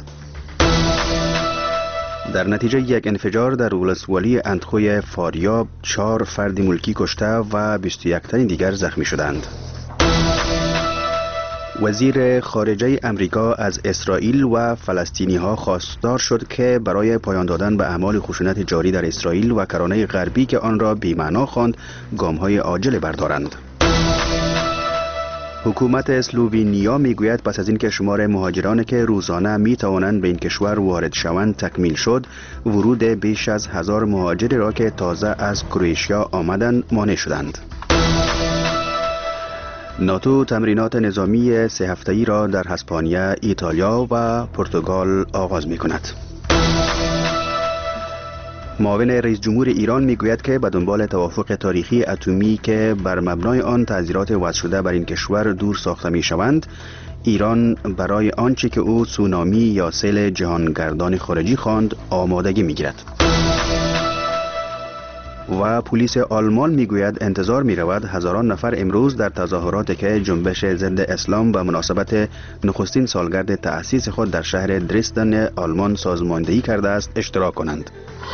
در نتیجه یک انفجار در ولسوالی اندخوی فاریاب چهار فرد ملکی کشته و بیست و یک تن دیگر زخمی شدند. وزیر خارجه امریکا از اسرائیل و فلسطینی ها خواستار شد که برای پایان دادن به اعمال خشونت جاری در اسرائیل و کرانه غربی که آن را بی‌معنا خواند گام های عاجل بردارند. حکومت اسلوونیا میگوید پس از اینکه شمار مهاجرانی که روزانه می توانند به این کشور وارد شوند تکمیل شد، ورود بیش از هزار مهاجری را که تازه از کرواتیا آمدند مانع شدند. ناتو تمرینات نظامی سه هفته‌ای را در اسپانیا، ایتالیا و پرتغال آغاز می کند. معاون رئیس جمهور ایران میگوید که به دنبال توافق تاریخی اتمی که بر مبنای آن تعزیرات وضع شده بر این کشور دور ساخته می شوند، ایران برای آنچه که او سونامی یا سیل جهانگردان خارجی خواند آمادگی می گیرد. و پلیس آلمان میگوید انتظار می رود هزاران نفر امروز در تظاهراتی که جنبش ضد اسلام به مناسبت نخستین سالگرد تأسیس خود در شهر درزدن آلمان سازماندهی کرده است اشتراک کنند.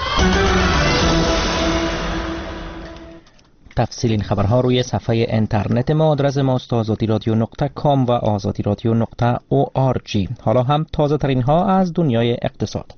تفصیل این خبرها روی صفحه اینترنت ما. آدرس ما است آزادی رادیو نقطه کام و آزادی رادیو نقطه او آر جی. حالا هم تازه ترین ها از دنیای اقتصاد.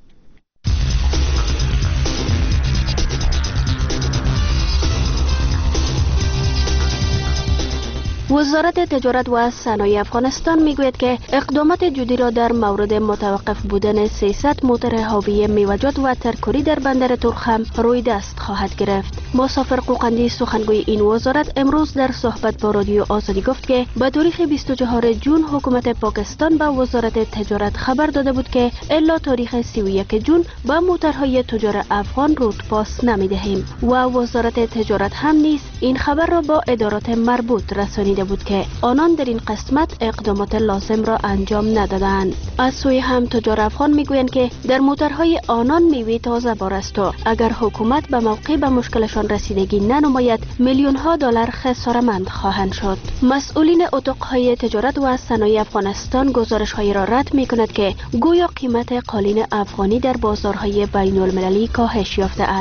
وزارت تجارت و صنایع افغانستان میگوید که اقدامات جدی را در مورد متوقف بودن سیصد موتر هاویه میوه‌جات و ترکوری در بندر ترخم روی دست خواهد گرفت. مسافر قوقندی سخنگوی این وزارت امروز در صحبت با رادیو آزادی گفت که به تاریخ بیست و چهارم جون حکومت پاکستان به وزارت تجارت خبر داده بود که الا تاریخ سی و یکم جون به موترهای تجار افغان رود پاس نمیدهیم و وزارت تجارت هم نیز این خبر را با ادارات مربوط رسانیده بود که آنان در این قسمت اقدامات لازم را انجام ندادند. از سوی هم تجار افغان میگویند که در موترهای آنان میوه تازه بار است و اگر حکومت به موقع به مشکلشان رسیدگی ننماید میلیون ها دلار خسارتمند خواهند شد. مسئولین اتاقهای تجارت و صنایع افغانستان گزارش های را رد می کند که گویا قیمت قالین افغانی در بازارهای بین المللی کاهش یافته است.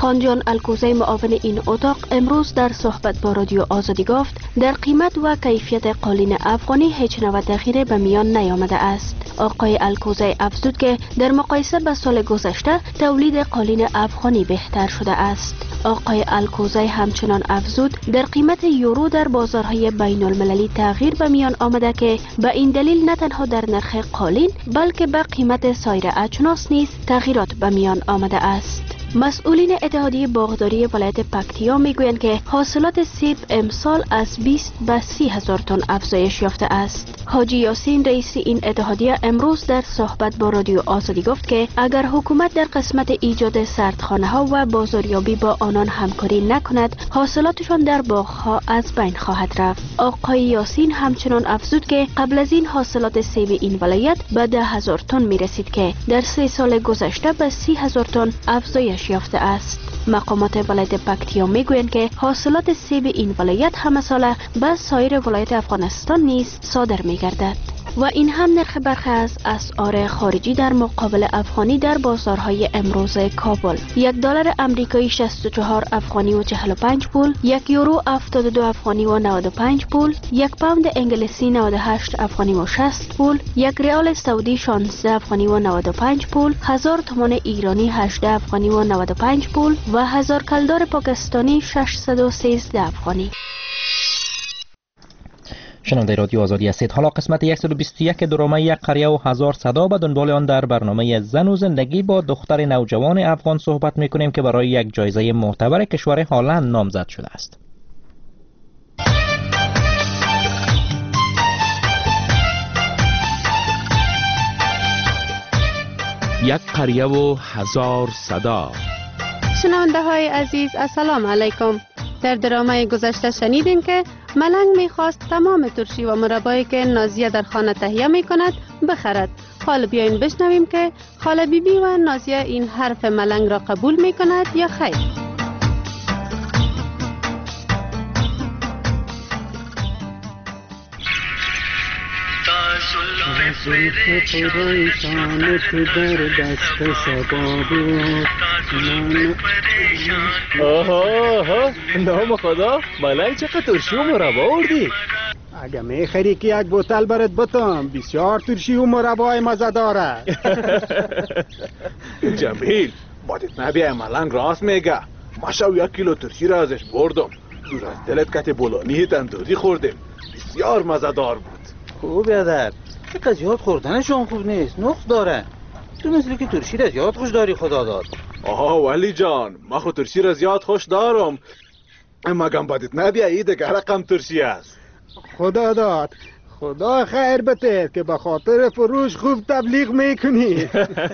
خانجان الکوزی معاون این اتاق امروز در صحبت با رادیو آزادی گفت در قیمت و کیفیت قالین افغانی هیچ نوع تغییری به میان نیامده است. آقای الکوزی افزود که در مقایسه با سال گذشته تولید قالین افغانی بهتر شده است. آقای الکوزی همچنان افزود در قیمت یورو در بازارهای بین المللی تغییر به میان آمده که به این دلیل نه تنها در نرخ قالین بلکه به قیمت سایر اجناس نیز تغییرات به میان آمده است. مسئولین اتحادیه باغداری ولایت پکتیا میگویند که حاصلات سیب امسال از بیست به سی هزار تن افزایش یافته است. حاجی یاسین رئیس این اتحادیه امروز در صحبت با رادیو آزادی گفت که اگر حکومت در قسمت ایجاد سردخانه ها و بازاریابی با آنان همکاری نکند حاصلاتشان در باغها از بین خواهد رفت. آقای یاسین همچنان افزود که قبل از این حاصلات سیب این ولایت به ده هزار تن می رسید که در سه سال گذشته به سی هزار تن افزایش یافته است. مقامات ولایت پکتیا میگویند که حاصلات سیب این ولایت همه ساله به سایر ولایت افغانستان نیز صادر میگردد. و این هم نرخ برخی از اسعار خارجی در مقابل افغانی در بازارهای امروز کابل. یک دلار امریکایی شصت و چهار افغانی و چهل و پنج پول، یک یورو هفتاد و دو افغانی و نود و پنج پول، یک پوند انگلیسی نود و هشت افغانی و شصت پول، یک ریال سعودی شانزده افغانی و نود و پنج پول، هزار تومان ایرانی هجده افغانی و نود و پنج پول و هزار کلدار پاکستانی ششصد و سیزده افغانی. شنونده رادیو آزادی هستید. حالا قسمت صد و بیست و یک درامه یک قریه و هزار صدا به دنبال آن در برنامه زن و زندگی با دختر نوجوان افغان صحبت میکنیم که برای یک جایزه معتبر کشور هلند نامزد شده است. یک قریه و هزار صدا. شنونده های عزیز السلام علیکم. در درامه گذشته شنیدیم که ملنگ میخواست تمام ترشی و مربایی که نازیه در خانه تهیه میکند بخرد. حال بیاین بشنویم که خاله بیبی بی و نازیه این حرف ملنگ را قبول میکند یا خیر. آها آها نام خدا ملنگ چقدر ترشی و مربا آوردی؟ اگه میخری که یک بوتل برات بتم بسیار ترشی و مربای مزه داره. جمیل بادت نبیه ملنگ راست میگه. ما شو یک کیلو ترشی را ازش بردم. دور از دلت کت بولانی تندوری خوردیم بسیار مزه دار بود. خوب یادر چقدر زیاد خوردنشون خوب نیست نقص داره. تو مثل که ترشی را زیاد خوش داری خدا داد. آها ولی جان ما خود ترشی را زیاد خوش دارم اما گم بادت نبیه ای دیگه رقم ترشی است. خدا داد خدا خیر بده که به خاطر فروش خوب تبلیغ میکنی.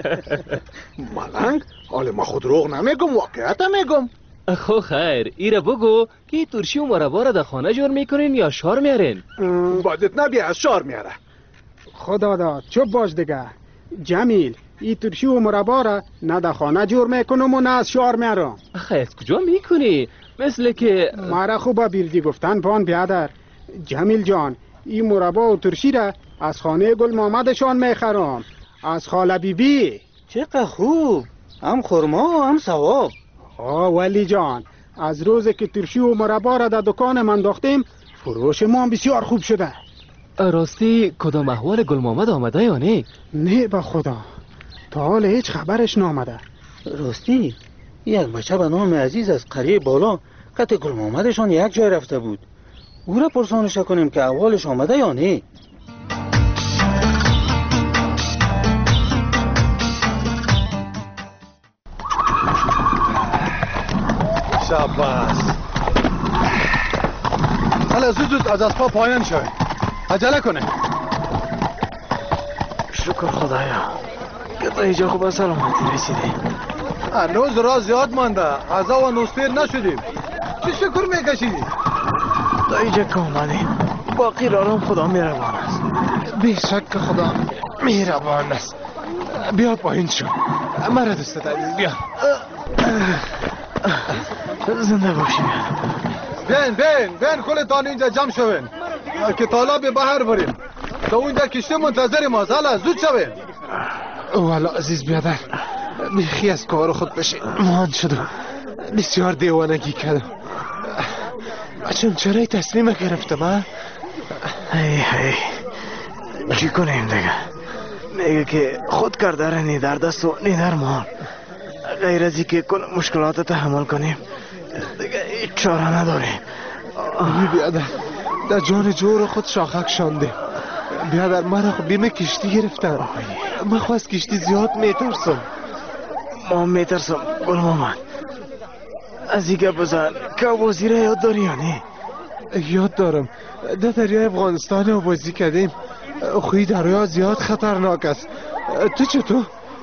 ملنگ حالا ما خود روغ نمیگم واقعیت میگم. خو خیر ایره بگو که ترشی و مربا را در خانه جور میکنین یا شار میارین؟ بادت نبیه از شار میاره. خدا داد چوب باش دیگه جمیل ای ترشی و مربا را نه در خانه جور میکنم و نه از شار میارم. خیر کجا میکنی؟ مثل که مرا خوبه بیردی گفتن پان بیادر. جمیل جان این مربا و ترشی را از خانه گل محمدشان میخرم از خاله بیبی بی. چقدر خوب هم خرما و هم ثواب. آه ولی جان از روز که ترشی و مربا را در دکان من انداختیم فروش ما بسیار خوب شده. راستی کدام احوال گل محمد آمده یا نه؟ نه به خدا تا حال هیچ خبرش نامده. راستی یک بچه به نام عزیز از قریه بالا قطع گل محمدشان یک جای رفته بود. او را پرسانش کنیم که احوالش آمده یا نه. شاباس حالا زود زود از اسبا پایان شوی عجله کنه. شکر خدایا که تا اینجا خوب سلامتی رسیدی. هنوز را زیاد مانده غذا و نوستیر نشدیم. چه شکر میکشیدی؟ تا اینجا که اومدیم باقی رارم خدا مهربان است. بی شک خدا مهربان است. بیا پایین شو مرا دوستت عزیز بیا. زنده باشی بین بین بین خودتان اینجا جمع شوین که تالا به بحر بریم. تا اونجا کشته منتظر ما زالا زود شوین. والا عزیز بیادر بیخی از کار خود بشین مان شدو بسیار دیوانگی کردم. بچم چرا تصمیم گرفتم ها؟ هی هی چی کنیم دیگه؟ میگه که خود کرداره نی در دست و نی در مان. غیر از اینکه کل مشکلات تحمل کنیم دیگه هیچ چاره نداریم. بیادر در جان جور خود شاخک شانده. بیادر مرا خب بیمه کشتی گرفتن. من خواست کشتی زیاد میترسم. ما میترسم گل محمد. از اینکه بزن که آوازی را یاد داری یا نه؟ یاد دارم. در دریای افغانستان آوازی کردیم. خوی دریا زیاد خطرناک است. تو چطور؟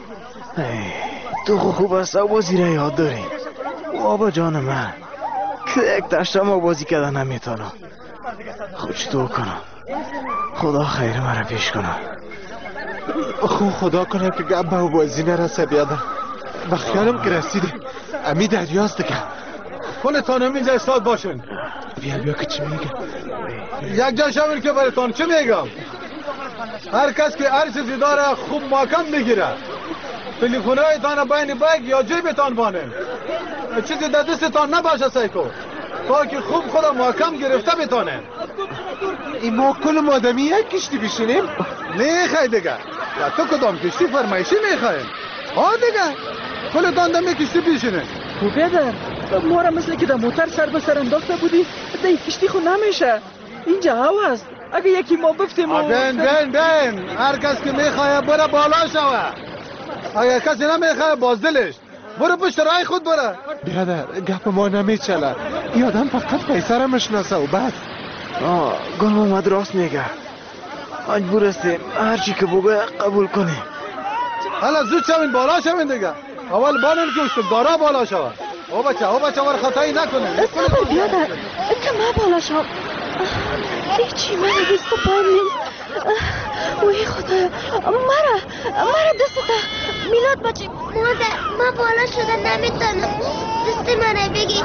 تو خوب است آوازی را یاد داری. بابا جان من که یک دشتم آوازی کردن نمیتونم. خود چطور کنم؟ خدا خیر مرا پیش کنم. خب خدا کنم که گم به آوازی نرسه بیادر. و خیالم که رسیده امی دریاست دیگه. خودتان همینجا استاد باشین. بیا بیا که چی میگه؟ یک جا شامل که براتان چی میگم؟ هر کس که هر چیزی داره خوب محکم بگیره. تلفن هایتان بین بیگ یا جیبتان بانه. چیزی در دستتان نباشه سیکو. تا که خوب خدا محکم گرفته بتانه. این ما کل آدمی یک کشتی بشینیم؟ نه خیلی دیگه. یا تو کدام کشتی فرمایشی میخوایم؟ ها دیگه. کل داندمی کشتی بشینه. تو بیادر ما را مثل که در موتر سر به سر انداخته بودی در کشتی خود نمیشه. اینجا هوا است. اگه یکی ما بفتیم و... بین بین بین هر کس که میخواه بره بالا شوه. اگه کسی نمیخواه بازدلش. برو پشت رای خود بره. بیادر گپ ما نمیچله. این آدم فقط پیسه را مشناسه و بس. آه گل محمد راست میگه. مجبور هستیم هرچی که بگه قبول کنیم. حالا زود شوین بالا شوین دیگه. اول بانن که استقدارا بالا شوه. او بچه او بچه ور خطایی نکنه. صبر بیادر که ما بالا شو. هیچی من دست پایم نیست. اوی خدایا مرا مرا دستا میلاد بچه. مادر ما بالا شده نمیتونم. دست منه بگی.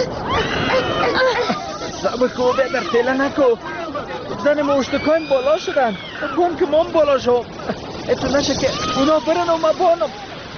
صبر کو بیادر تیله نکو. زن ما اشتکایم بالا شدن. کن که من بالا شو. اتو نشه که اونا برن و ما بانم.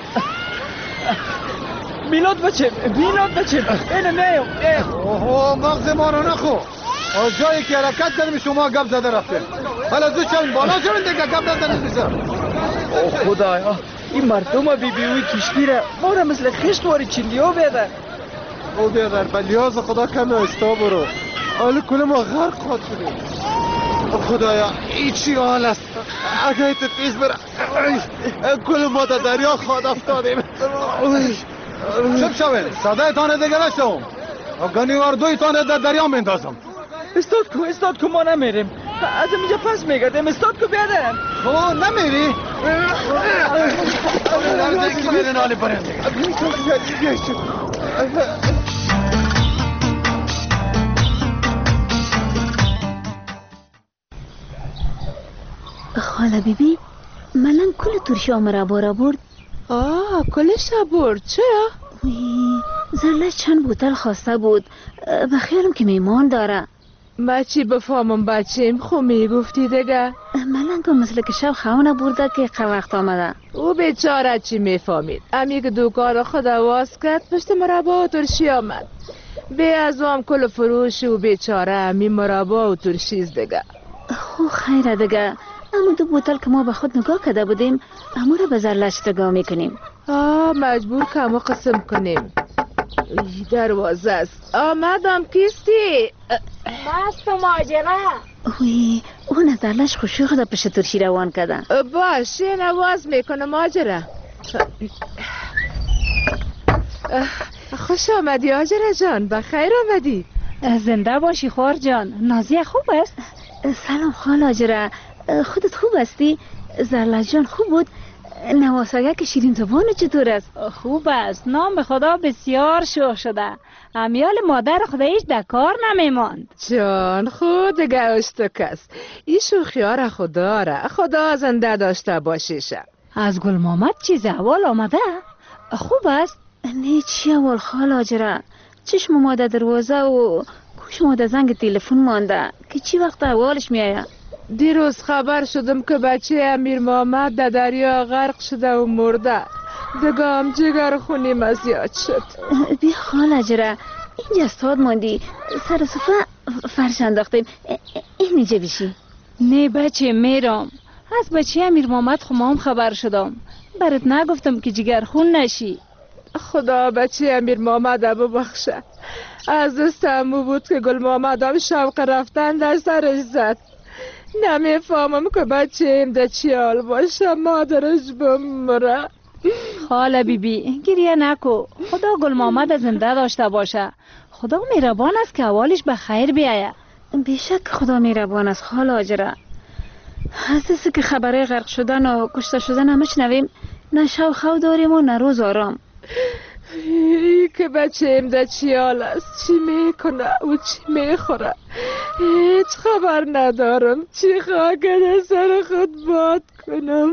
میلاد بچه میلاد بچه اینه نیم. اوه مغز ما رو نخو. از جایی که حرکت داریم شما گپ زده رفته. حالا زود شوین بالا شوین دیگه گپ نزنید بیسر. اوه خدایا این مردم بی بی اوی کشتی را ما را مثل خشت واری چندیو بیادر. او بیادر به لیاز خدا کم استا برو. حالا کل ما غرق خود شدیم. خدایا این چی حال است؟ اگه ایت تیز بره کل ما در دریا خود افتادیم. چپ شوین صدای تانه دیگه نشوم. افغانی واردوی تانه در دریا میندازم. استاد کو استاد کو ما نمیریم. از اینجا پس میگردیم استاد کو بیادرم. خب نمیری؟ لرزه که میرین حالی بریم دیگه. خاله بیبی ملنگ کل ترشی آمرا بارا برد. آه کلش برد چرا؟ وی زرلش چند بوتل خواسته بود. بخیالم که میمان داره. بچی بفهمم بچیم خو میگفتی دیگه. ملنگ مثل که شب خونه برده که قه وقت آمده. او بیچاره چی میفهمید. امی که دوکار خود واز کرد پشت مربا و ترشی آمد. بی از هم کل فروشی و بیچاره امی مربا و ترشیز دیگه. خو خیره دیگه. اما دو بوتل که ما به خود نگاه کرده بودیم امو را به زرلش نگاه میکنیم. آه مجبور که همه قسم کنیم. دروازه است. آمدم کیستی؟ ماست ماجرا. وی اون از زرلش خوشی خدا پشت ترشی روان کردن. باش یه نواز میکنه ماجرا. خوش آمدی آجرا جان. بخیر آمدی. زنده باشی خوار جان. نازیه خوب است؟ سلام خال آجرا. خودت خوب هستی؟ زرلش جان خوب بود؟ نواساگه که شیرین زبان چطور است؟ خوب است. نام به خدا بسیار شوخ شده. امیال مادر خدا هیچ در کار نمیماند. جان خود دیگه اشتک است. این شوخی ها را خدا را خدا زنده داشته باشیشه. از گل محمد چیز اول آمده؟ خوب است؟ نه چی اول خال آجرا. چشم ماده دروازه و گوش ماده زنگ تلفن مانده که چی وقت اولش میایه. دیروز خبر شدم که بچه امیر محمد در دریا غرق شده و مرده. دگام جگر خونیم از یاد شد. بی خال اجره اینجا استاد ماندی سر صفحه فرش انداختیم. این میجه بیشی. نه بچه میرم. از بچه امیر محمد خمام خبر شدم. برات نگفتم که جگر خون نشی. خدا بچه امیر محمد ابو بخشه. از دستمو بود که گل محمد هم شوق رفتن در سرش زد. نمیفهمم که بچه ایم در چی حال باشه مادرش بمره. خاله بی بی گریه نکو. خدا گل محمد زنده داشته باشه. خدا مهربان است که اولش به خیر بیایه. بیشک خدا مهربان است خاله اجره. حسیسی که خبره غرق شدن و کشته شدن همه شنویم نه شو خو داریم و نه روز آرام. ای که بچه ایم در چی حال است چی میکنه و چی میخوره هیچ خبر ندارم چی خاک در سر خود باد کنم.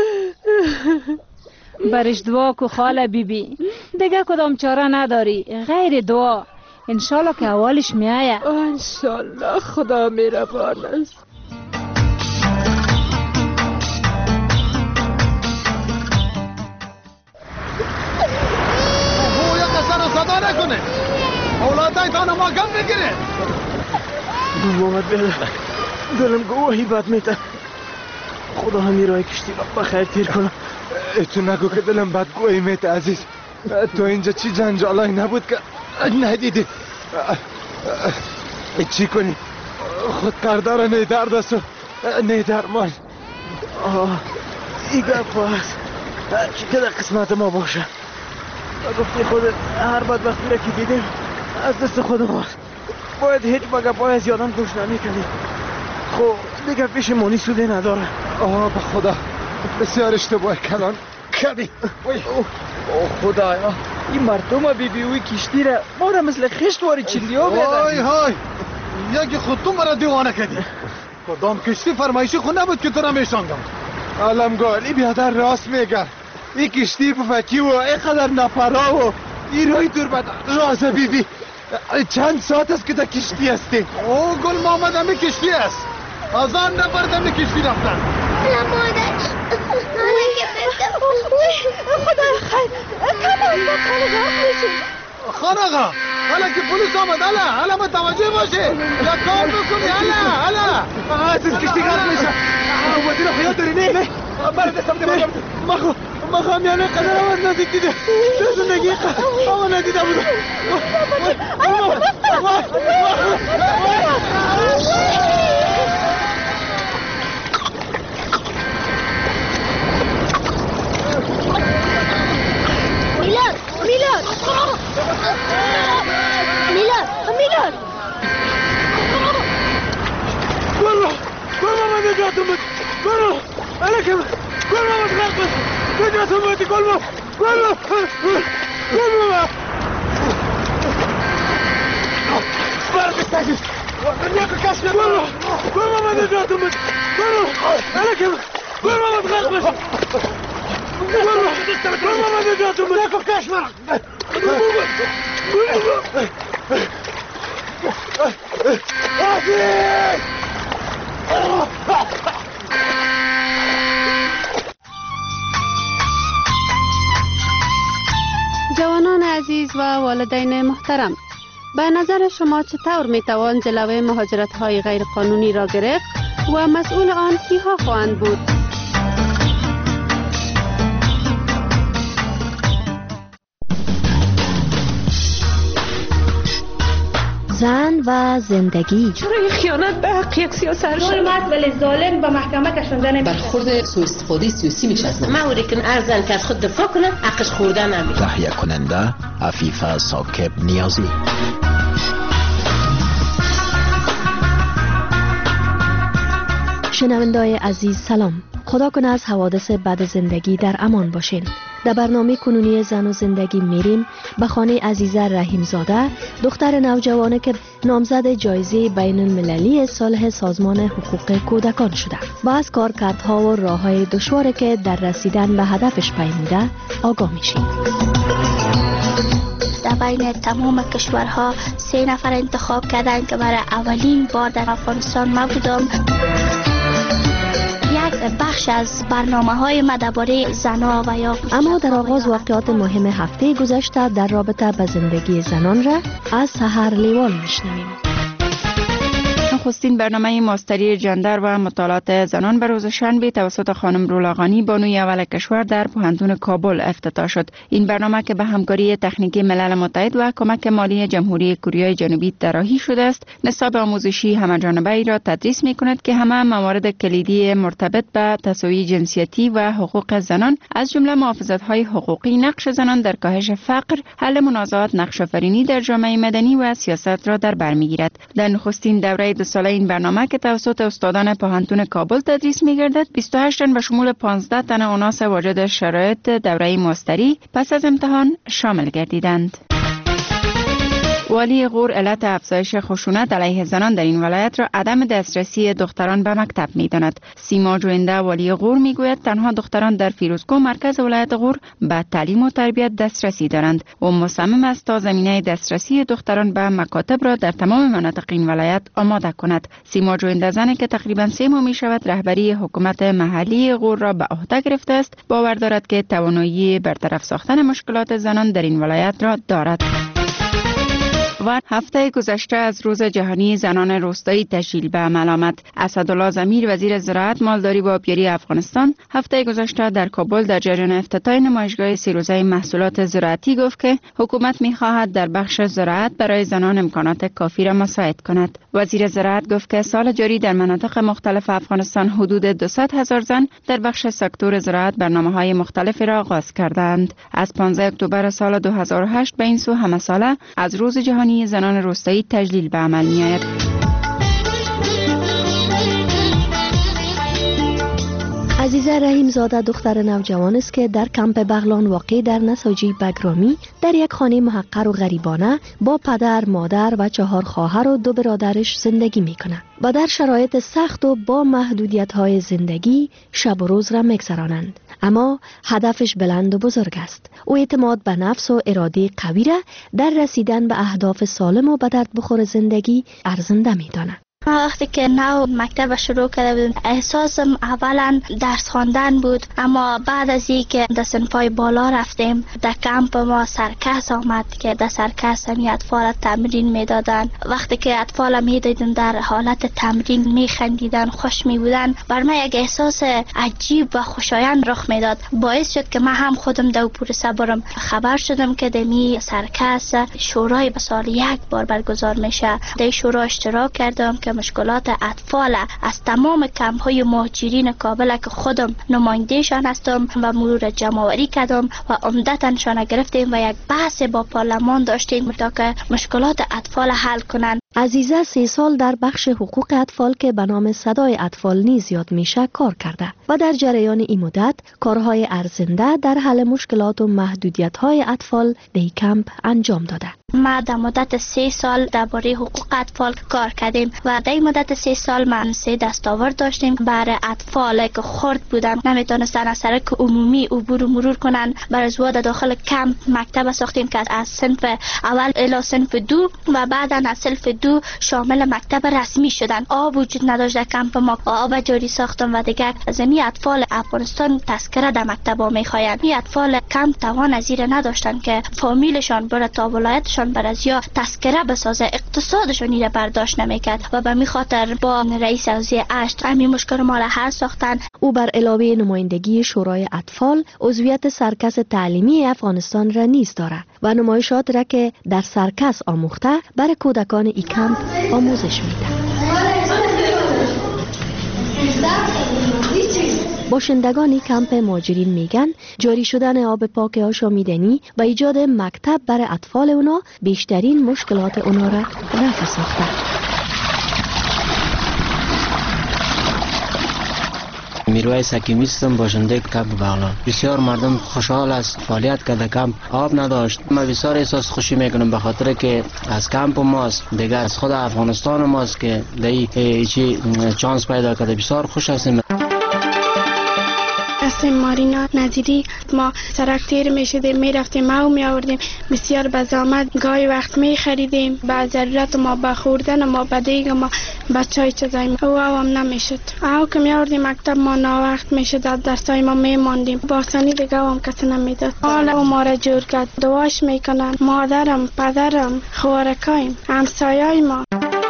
برش دعا کو خاله بی بی دیگه کدام چاره نداری غیر دعا. انشالله که اولش میایه. انشالله خدا مهربان است. صدا نکنه اولادای تانو ما کم بگیره. گل محمد بیادر دلم گواهی بد میته. خدا همی رای کشتی با خیر تیر کنه. تو نگو که دلم بد گواهی میته عزیز. تو اینجا چی جنجالایی نبود که ندیدی. چی کنی خود کردار نیدر دست و نیدر مال. آه ای گفت هست چی که در قسمت ما باشه. گفتی خود هر بدبختی را که دیدیم از دست خود ماست. باید هیچ بگه باید از یادم گوش نمی کنیم. خب دیگه پیش مانی سوده نداره. آه به خدا بسیار اشتباه کلان کردی. اوه خدایا این مردم بی بی اوی کشتی را ما را مثل خشت واری چلیا بیدن. های های یکی خود تو مرا دیوانه کردی. کدام کشتی فرمایشی خود نبود که تو را میشانگم. علمگالی بیادر راست میگر. این کشتی پفکی و اینقدر نپرا و این روی دور بد راز بی بی چند ساعت است که در کشتی هستی. او گل محمد همی کشتی است. از آن نفر دمی کشتی رفتن. نه مادرش مادر که بفتم خدا خیر کم از ما خانقه میشیم. خانقه حالا که پولیس آمد حالا حالا متوجه باشه یا کار بکنی حالا حالا از کشتی غرق میشه. اومدی رو خیال داری نه برای دستم دیمه مخو مخوام یعنی قدر آمد نزدیک دیده در زندگی آما ندیده بودم. میلاد میلاد میلاد میلاد برو برو من نجاتم بود برو علیکم برو من غرق بس نجاتم بودی برو برو برو برو بستاجی نیاکو کشم برو برو من نجاتم بود برو علیکم برو من غرق بس برو برو من نجاتم بود نیاکو کشم عزیز جوانان عزیز و والدین محترم، به نظر شما چطور میتوان جلوه مهاجرت های غیر قانونی را گرفت و مسئول آن کیها خواهند بود؟ زن و زندگی. چرا خیانت به حق یک سیاست ظلم است ولی ظالم به محکمه کشانده نمیشه. برخورد سوء استفاده سیاسی میشه از ما اوری کن ارزن که از خود دفاع کنه حقش خورده نمیشه. تهیه کننده عفیفه ساکب نیازی. شنونده‌های عزیز سلام. خدا کنه از حوادث بد زندگی در امان باشین. در برنامه کنونی زن و زندگی میریم به خانه عزیزه رحیمزاده، دختر نوجوانه که نامزد جایزه بین المللی صالح سازمان حقوق کودکان شده. با از کارکردها و راههای دشواری که در رسیدن به هدفش پیموده آگاه میشیم. در بین تمام کشورها سه نفر انتخاب کردن که برای اولین بار در افغانستان ما بودم. یک بخش از برنامه های ما درباره زنها و یا اما در آغاز واقعات مهم هفته گذشته در رابطه با زندگی زنان را از سحر لیوان میشنویم. نخستین برنامه ماستری جندر و مطالعات زنان به روز شنبه توسط خانم رولاغانی بانوی اول کشور در پوهنتون کابل افتتاح شد. این برنامه که به همکاری تکنیکی ملل متحد و کمک مالی جمهوری کره جنوبی طراحی شده است، نصاب آموزشی همه‌جانبه ای را تدریس می‌کند که همه موارد کلیدی مرتبط به تساوی جنسیتی و حقوق زنان از جمله محافظت‌های حقوقی، نقش زنان در کاهش فقر، حل منازعات، نقش‌آفرینی در جامعه مدنی و سیاست را در بر می‌گیرد. در نخستین دوره دو ساله این برنامه که توسط استادان پوهنتون کابل تدریس می‌گردد، بیست و هشت تن به شمول پانزده تن عناصر واجد شرایط دوره ماستری پس از امتحان شامل گردیدند. والی غور علت افزایش خشونت علیه زنان در این ولایت را عدم دسترسی دختران به مکتب می‌داند. سیما جوینده والی غور می‌گوید تنها دختران در فیروزکوه مرکز ولایت غور به تعلیم و تربیت دسترسی دارند و مصمم است تا زمینه دسترسی دختران به مکاتب را در تمام مناطق این ولایت آماده کند. سیما جوینده زنی که تقریباً سه ماه می‌شود رهبری حکومت محلی غور را به عهده گرفته است، باور دارد که توانایی برطرف ساختن مشکلات زنان در این ولایت را دارد. و هفته گذشته از روز جهانی زنان روستایی تشکیل به عمل آمد. اسدالله ضمیر وزیر زراعت، مالداری و آبیاری افغانستان هفته گذشته در کابل در جریان افتتاح نمایشگاه سه روزه محصولات زراعتی گفت که حکومت می‌خواهد در بخش زراعت برای زنان امکانات کافی را مساعد کند. وزیر زراعت گفت که سال جاری در مناطق مختلف افغانستان حدود دویست هزار زن در بخش سکتور زراعت برنامه‌های مختلفی را آغاز کردند. از پانزده اکتبر سال دو هزار و هشت به این سو همه ساله از روز جهانی زنان روستایی تجلیل به عمل می آید. عزیزه رحیم زاده دختر نوجوان است که در کمپ بغلان واقع در نساجی بگرامی در یک خانه محقر و غریبانه با پدر، مادر و چهار خواهر و دو برادرش زندگی میکنه و در شرایط سخت و با محدودیت‌های زندگی شب و روز را میگذرانند. اما هدفش بلند و بزرگ است. او اعتماد به نفس و اراده قوی را در رسیدن به اهداف سالم و به درد بخور زندگی ارزنده میداند. وقتی که نو مکتب شروع کرده بودم احساسم اولا درس خواندن بود، اما بعد از اینکه در صنفای بالا رفتیم در کمپ ما سرکس آمد که در سرکس همی اطفال تمرین میدادن. وقتی که اطفال میدیدن در حالت تمرین میخندیدن، خوش میبودن، بر من یک احساس عجیب و خوشایند رخ میداد. باعث شد که من هم خودم دو پروسه برم. خبر شدم که دمی سرکس شورای به سال یک بار برگزار میشه. در شورا اشتراک کردم که مشکلات اطفال از تمام کمپ های مهاجرین کابل که خودم نمایندهشان هستم و مرور جمع‌آوری کردم و عمدتاً شان گرفتیم و یک بحث با پارلمان داشتیم تا که مشکلات اطفال حل کنند. عزیزه سه سال در بخش حقوق اطفال که به نام صدای اطفال نیز یاد میشه کار کرده و در جریان این مدت کارهای ارزنده در حل مشکلات و محدودیت‌های اطفال در کمپ انجام داده. ما در مدت سه سال درباره حقوق اطفال کار کردیم و در مدت سه سال من سه دستاورد داشتیم. برای اطفال که خرد بودن نمیتونستن از سرک عمومی عبور و مرور کنن، برای از در داخل کمپ مکتب ساختیم که از صنف اول الی صنف دو و بعدا از صنف دو شامل مکتب رسمی شدن. آب وجود نداشت در کمپ ما، آب جاری ساختم و دیگه زمین اطفال افغانستان تذکره در مکتب ها میخواین. این اطفال کمپ توان از این نداشتن که فامیلشان بره تا ولایتشان برازیا تذکره بسازه، اقتصادشون ایره برداشت نمیکرد و به می خاطر با رئیس حوزه اشت همین مشکل ما را حل ساختن. او بر علاوه نمایندگی شورای اطفال عضویت سرکس تعلیمی افغانستان را نیز دارد و نمایشات را که در سرکس آموخته برای کودکان ای کمپ آموزش میده. باشندگان کمپ مهاجرین میگن جاری شدن آب پاک آشامیدنی و ایجاد مکتب برای اطفال اونا بیشترین مشکلات اونا را رفع ساخته. میرویس حکیمی هستم، باشنده کمپ بغلان. بسیار مردم خوشحال است فعالیت کرده. کمپ آب نداشت. من بسیار احساس خوشی میکنم به خاطر که از کمپ ماست، دیگه از خود افغانستان ماست که در این چانس پیدا کرده. بسیار خوش هستیم. رفتیم مارینا نظیری، ما سرک تیر می شدیم می رفتیم او می آوردیم، بسیار بزامت گاهی وقت می خریدیم با ضرورت ما با خوردن ما با دیگه ما با چای چیزایی او او هم نمی شد. او که می آوردیم مکتب ما ناوقت می شد از درسای ما می ماندیم با آسانی دیگه هم کسی نمی داد. حالا ما را جور کرد، دعاش می کنن مادرم پدرم خوارکایم همسایای ما.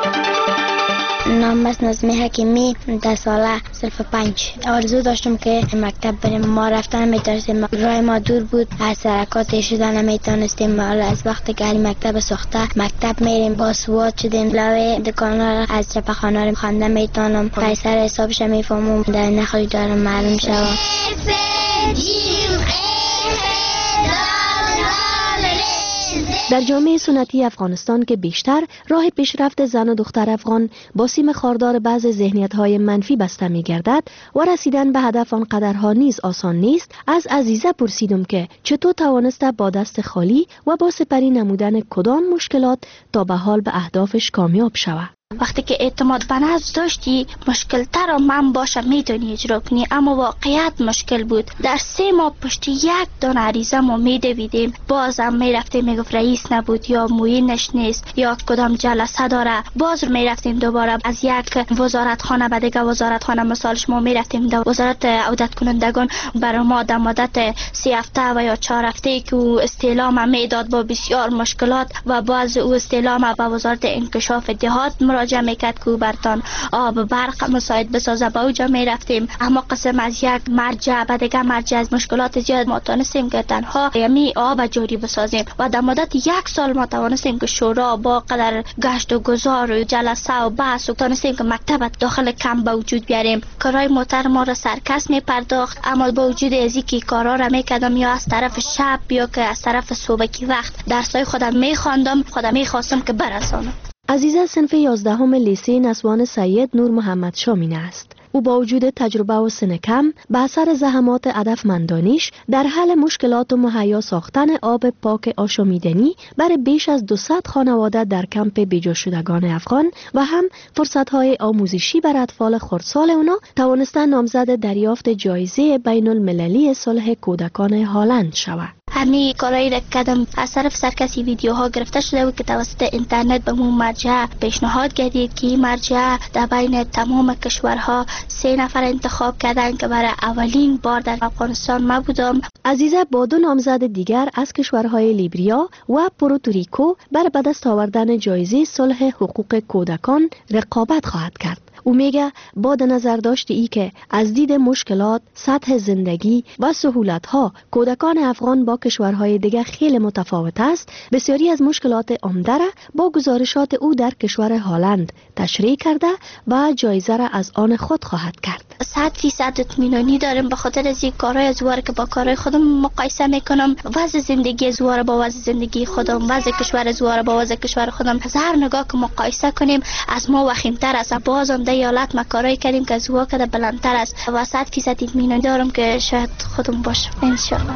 نام است نظمی حکیمی، ده ساله صرف پنج. آرزو داشتم که مکتب بریم، ما رفتن میتونستیم، راه ما دور بود، از سرکات شدن نمیتونستیم. حالا از وقت که مکتب ساخته مکتب میریم، با سواد شدیم، لوه دکانا از چپخانه رو خانده میتونم، پیسر حسابش میفهمم، در نخلی دارم معلوم شوم. در جامعه سنتی افغانستان که بیشتر راه پیشرفت زن و دختر افغان با سیم خاردار بعض ذهنیت‌های منفی بسته می‌گردد و رسیدن به هدف آنقدرها نیز آسان نیست، از عزیزه پرسیدم که چطور توانسته با دست خالی و با سپری نمودن کدام مشکلات تا به حال به اهدافش کامیاب شود. وقتی که اعتماد به نفس داشتی مشکل تر من باشه میتونی اجرا کنی، اما واقعیت مشکل بود. در سه ماه پشت یک دانه عریضه ما میدویدیم، بازم میرفتیم میگفت رئیس نبود یا معینش نیست یا کدام جلسه داره، باز رو میرفتیم دوباره از یک وزارت خانه به دیگه وزارت خانه، مثالش ما میرفتیم در وزارت عودت کنندگان، برای ما در مدت سه هفته و یا چهار هفته که او استعلام میداد با بسیار مشکلات و باز او استعلام به وزارت انکشاف دهات مراجعه میکرد که برتان آب برق مساعد بسازه، با اوجا میرفتیم، اما قسم از یک مرجع به دیگه مرجع از مشکلات زیاد ما توانستیم که تنها یمی آب جاری بسازیم و در مدت یک سال ما توانستیم که شورا با قدر گشت و گذار و جلسه و بحث و توانستیم که مکتب داخل کم به وجود بیاریم. کارهای موتر ما را سرکس می پرداخت، اما با وجود ازی که کارا را میکردم یا از طرف شب یا که از طرف صبحی وقت درسای خودم میخواندم، خودم میخواستم که برسانم. عزیزه صنف یازدهم لیسه نسوان سید نور محمد شامینه است. او با وجود تجربه و سن کم به اثر زحمات هدفمندانیش در حل مشکلات و مهیا ساختن آب پاک آشامیدنی برای بیش از دویست خانواده در کمپ بیجا شدگان افغان و هم فرصت‌های آموزشی بر اطفال خردسال اونا توانستن نامزد دریافت جایزه بین المللی صلح کودکان هالند شود. همین کارایی را کردم، از طرف سرکسی ویدیوها گرفته شده بود که توسط اینترنت به مون مرجع پیشنهاد گردید که این مرجع در بین تمام کشورها سه نفر انتخاب کردن که برای اولین بار در افغانستان ما بودم. عزیزه با دو نامزد دیگر از کشورهای لیبریا و پروتوریکو برای به دست آوردن جایزه صلح حقوق کودکان رقابت خواهد کرد. او میگه با در نظر داشت ای که از دید مشکلات، سطح زندگی و سهولت‌ها کودکان افغان با کشورهای دیگر خیلی متفاوت است، بسیاری از مشکلات عمده را با گزارشات او در کشور هالند تشریح کرده و جایزه را از آن خود خواهد کرد. صد فیصد اطمینانی دارم به خاطر از این کارهای زوار که با کارهای خودم مقایسه میکنم، وضع زندگی زوار با وضع زندگی خودم، وضع کشور زوار با وضع کشور خودم، از هر نگاه که مقایسه کنیم از ما وخیمتر است. بازم در ایالت ما کارهای کردیم که زوار کده بلندتر است و صد فیصد اطمینانی دارم که شاید خودم باشم انشالله.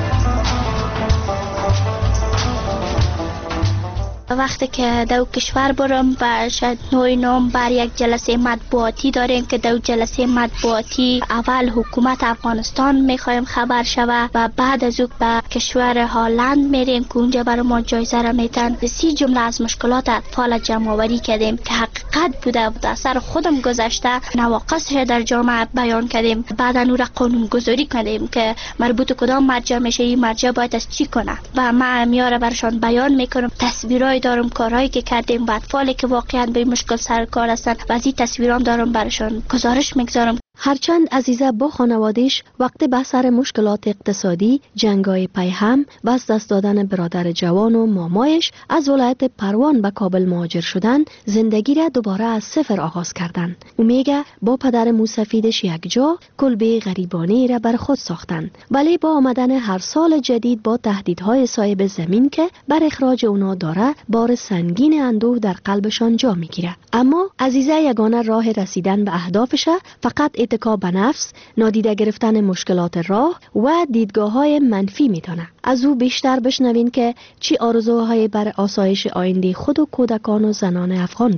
وقتی که دو کشور برم و شاید نوی نام بر یک جلسه مطبوعاتی داریم که دو جلسه مطبوعاتی اول حکومت افغانستان میخوایم خبر شوه و بعد از او به کشور هالند میریم که اونجا برای ما جایزه را میتن. سی جمله از مشکلات اطفال جمع آوری کردیم که حقیقت بوده و اثر خودم گذشته، نواقصش در جامعه بیان کردیم، بعد اون را قانون گذاری کردیم که مربوط کدام مرجع میشه، این مرجع باید از چی کنه و من میاره برشان بیان میکنم. تصویرای دارم کارهایی که کردیم با اطفالی که واقعا به مشکل سر کار هستن و از این تصویرام دارم برشان گزارش میگذارم. هرچند عزیزه با خانوادهش وقت به سر مشکلات اقتصادی، جنگای پیهم و از دست دادن برادر جوان و مامایش از ولایت پروان به کابل مهاجر شدن، زندگی را دوباره از صفر آغاز کردن. او میگه با پدر موسفیدش یک جا کلبه غریبانه را بر خود ساختن، ولی با آمدن هر سال جدید با تهدیدهای صاحب زمین که بر اخراج اونا داره، بار سنگین اندوه در قلبشان جا میگیره. اما عزیزه یگانه راه رسیدن به اهدافش فقط اتکا به نفس، نادیده گرفتن مشکلات راه و دیدگاه‌های منفی میتونه. از او بیشتر بشنوین که چی آرزوهای بر آسایش آینده خود و کودکان و زنان افغان داره.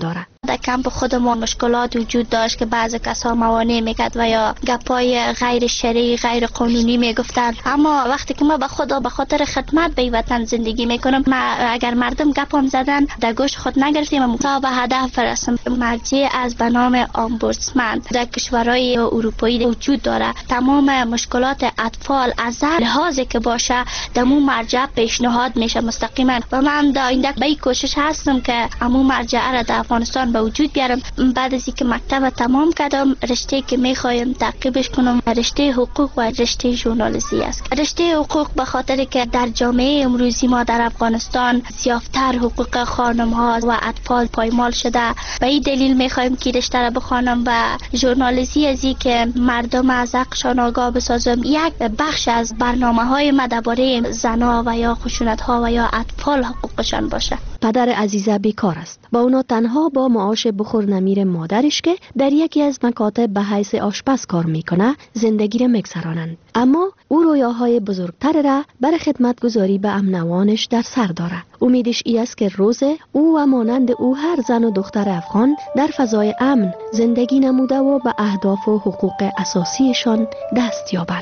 در کمپ خودمون مشکلات وجود داشت که بعضی کسا موانع میکرد و یا گپای غیر شرعی غیر قانونی میگفتن، اما وقتی که ما به خدا به خاطر خدمت به وطن زندگی میکنم، ما اگر مردم گپام زدن در گوش خود نگرفتیم تا به هدف برسیم. مرجع از به نام آمبودسمن در کشورهای اروپایی وجود داره. تمام مشکلات اطفال از لحاظی که باشه دمو مرجع پیشنهاد میشه مستقیما و من در آینده به کوشش هستم که امو مرجع را در افغانستان به وجود بیارم. بعد از اینکه مکتب تمام کردم، رشته که میخوایم تعقیبش کنم رشته حقوق و رشته ژورنالیستی است. رشته حقوق به خاطر که در جامعه امروزی ما در افغانستان زیادتر حقوق خانم ها و اطفال پایمال شده، به این دلیل میخوایم که رشته را بخوانم و ژورنالیستی ازی که مردم از حقشان آگاه بسازم. یک بخش از برنامه های ما درباره زنا و یا خشونت ها و یا اطفال حقوقشان باشه. پدر عزیزه بیکار است. با اونا تنها با معاش بخور نمیر مادرش که در یکی از مکاتب به حیث آشپز کار میکنه زندگی را میگذرانند. اما او رویاهای بزرگتر را برای خدمت گذاری به امنوانش در سر داره. امیدش ای است که روز او و مانند او هر زن و دختر افغان در فضای امن زندگی نموده و به اهداف و حقوق اساسیشان دست یابند.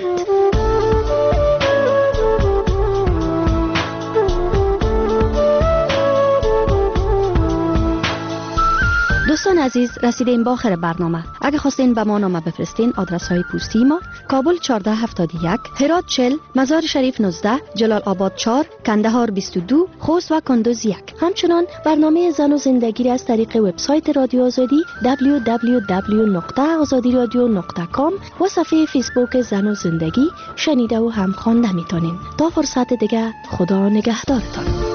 دوستان عزیز، رسیدیم به آخر برنامه. اگه خواستین به ما نامه بفرستین، آدرس های پستی ما: کابل چهارده هفتاد و یک، هرات چهل، مزار شریف نوزده، جلال آباد چهار، کندهار بیست و دو، خوست و کندوز یک. همچنان برنامه زن و زندگی را از طریق وبسایت رادیو آزادی دبلیو دبلیو دبلیو نقطه آزادی رادیو نقطه کام و صفحه فیسبوک زن و زندگی شنیده و هم خوانده میتونین. تا فرصت دیگه، خدا نگهدارتان.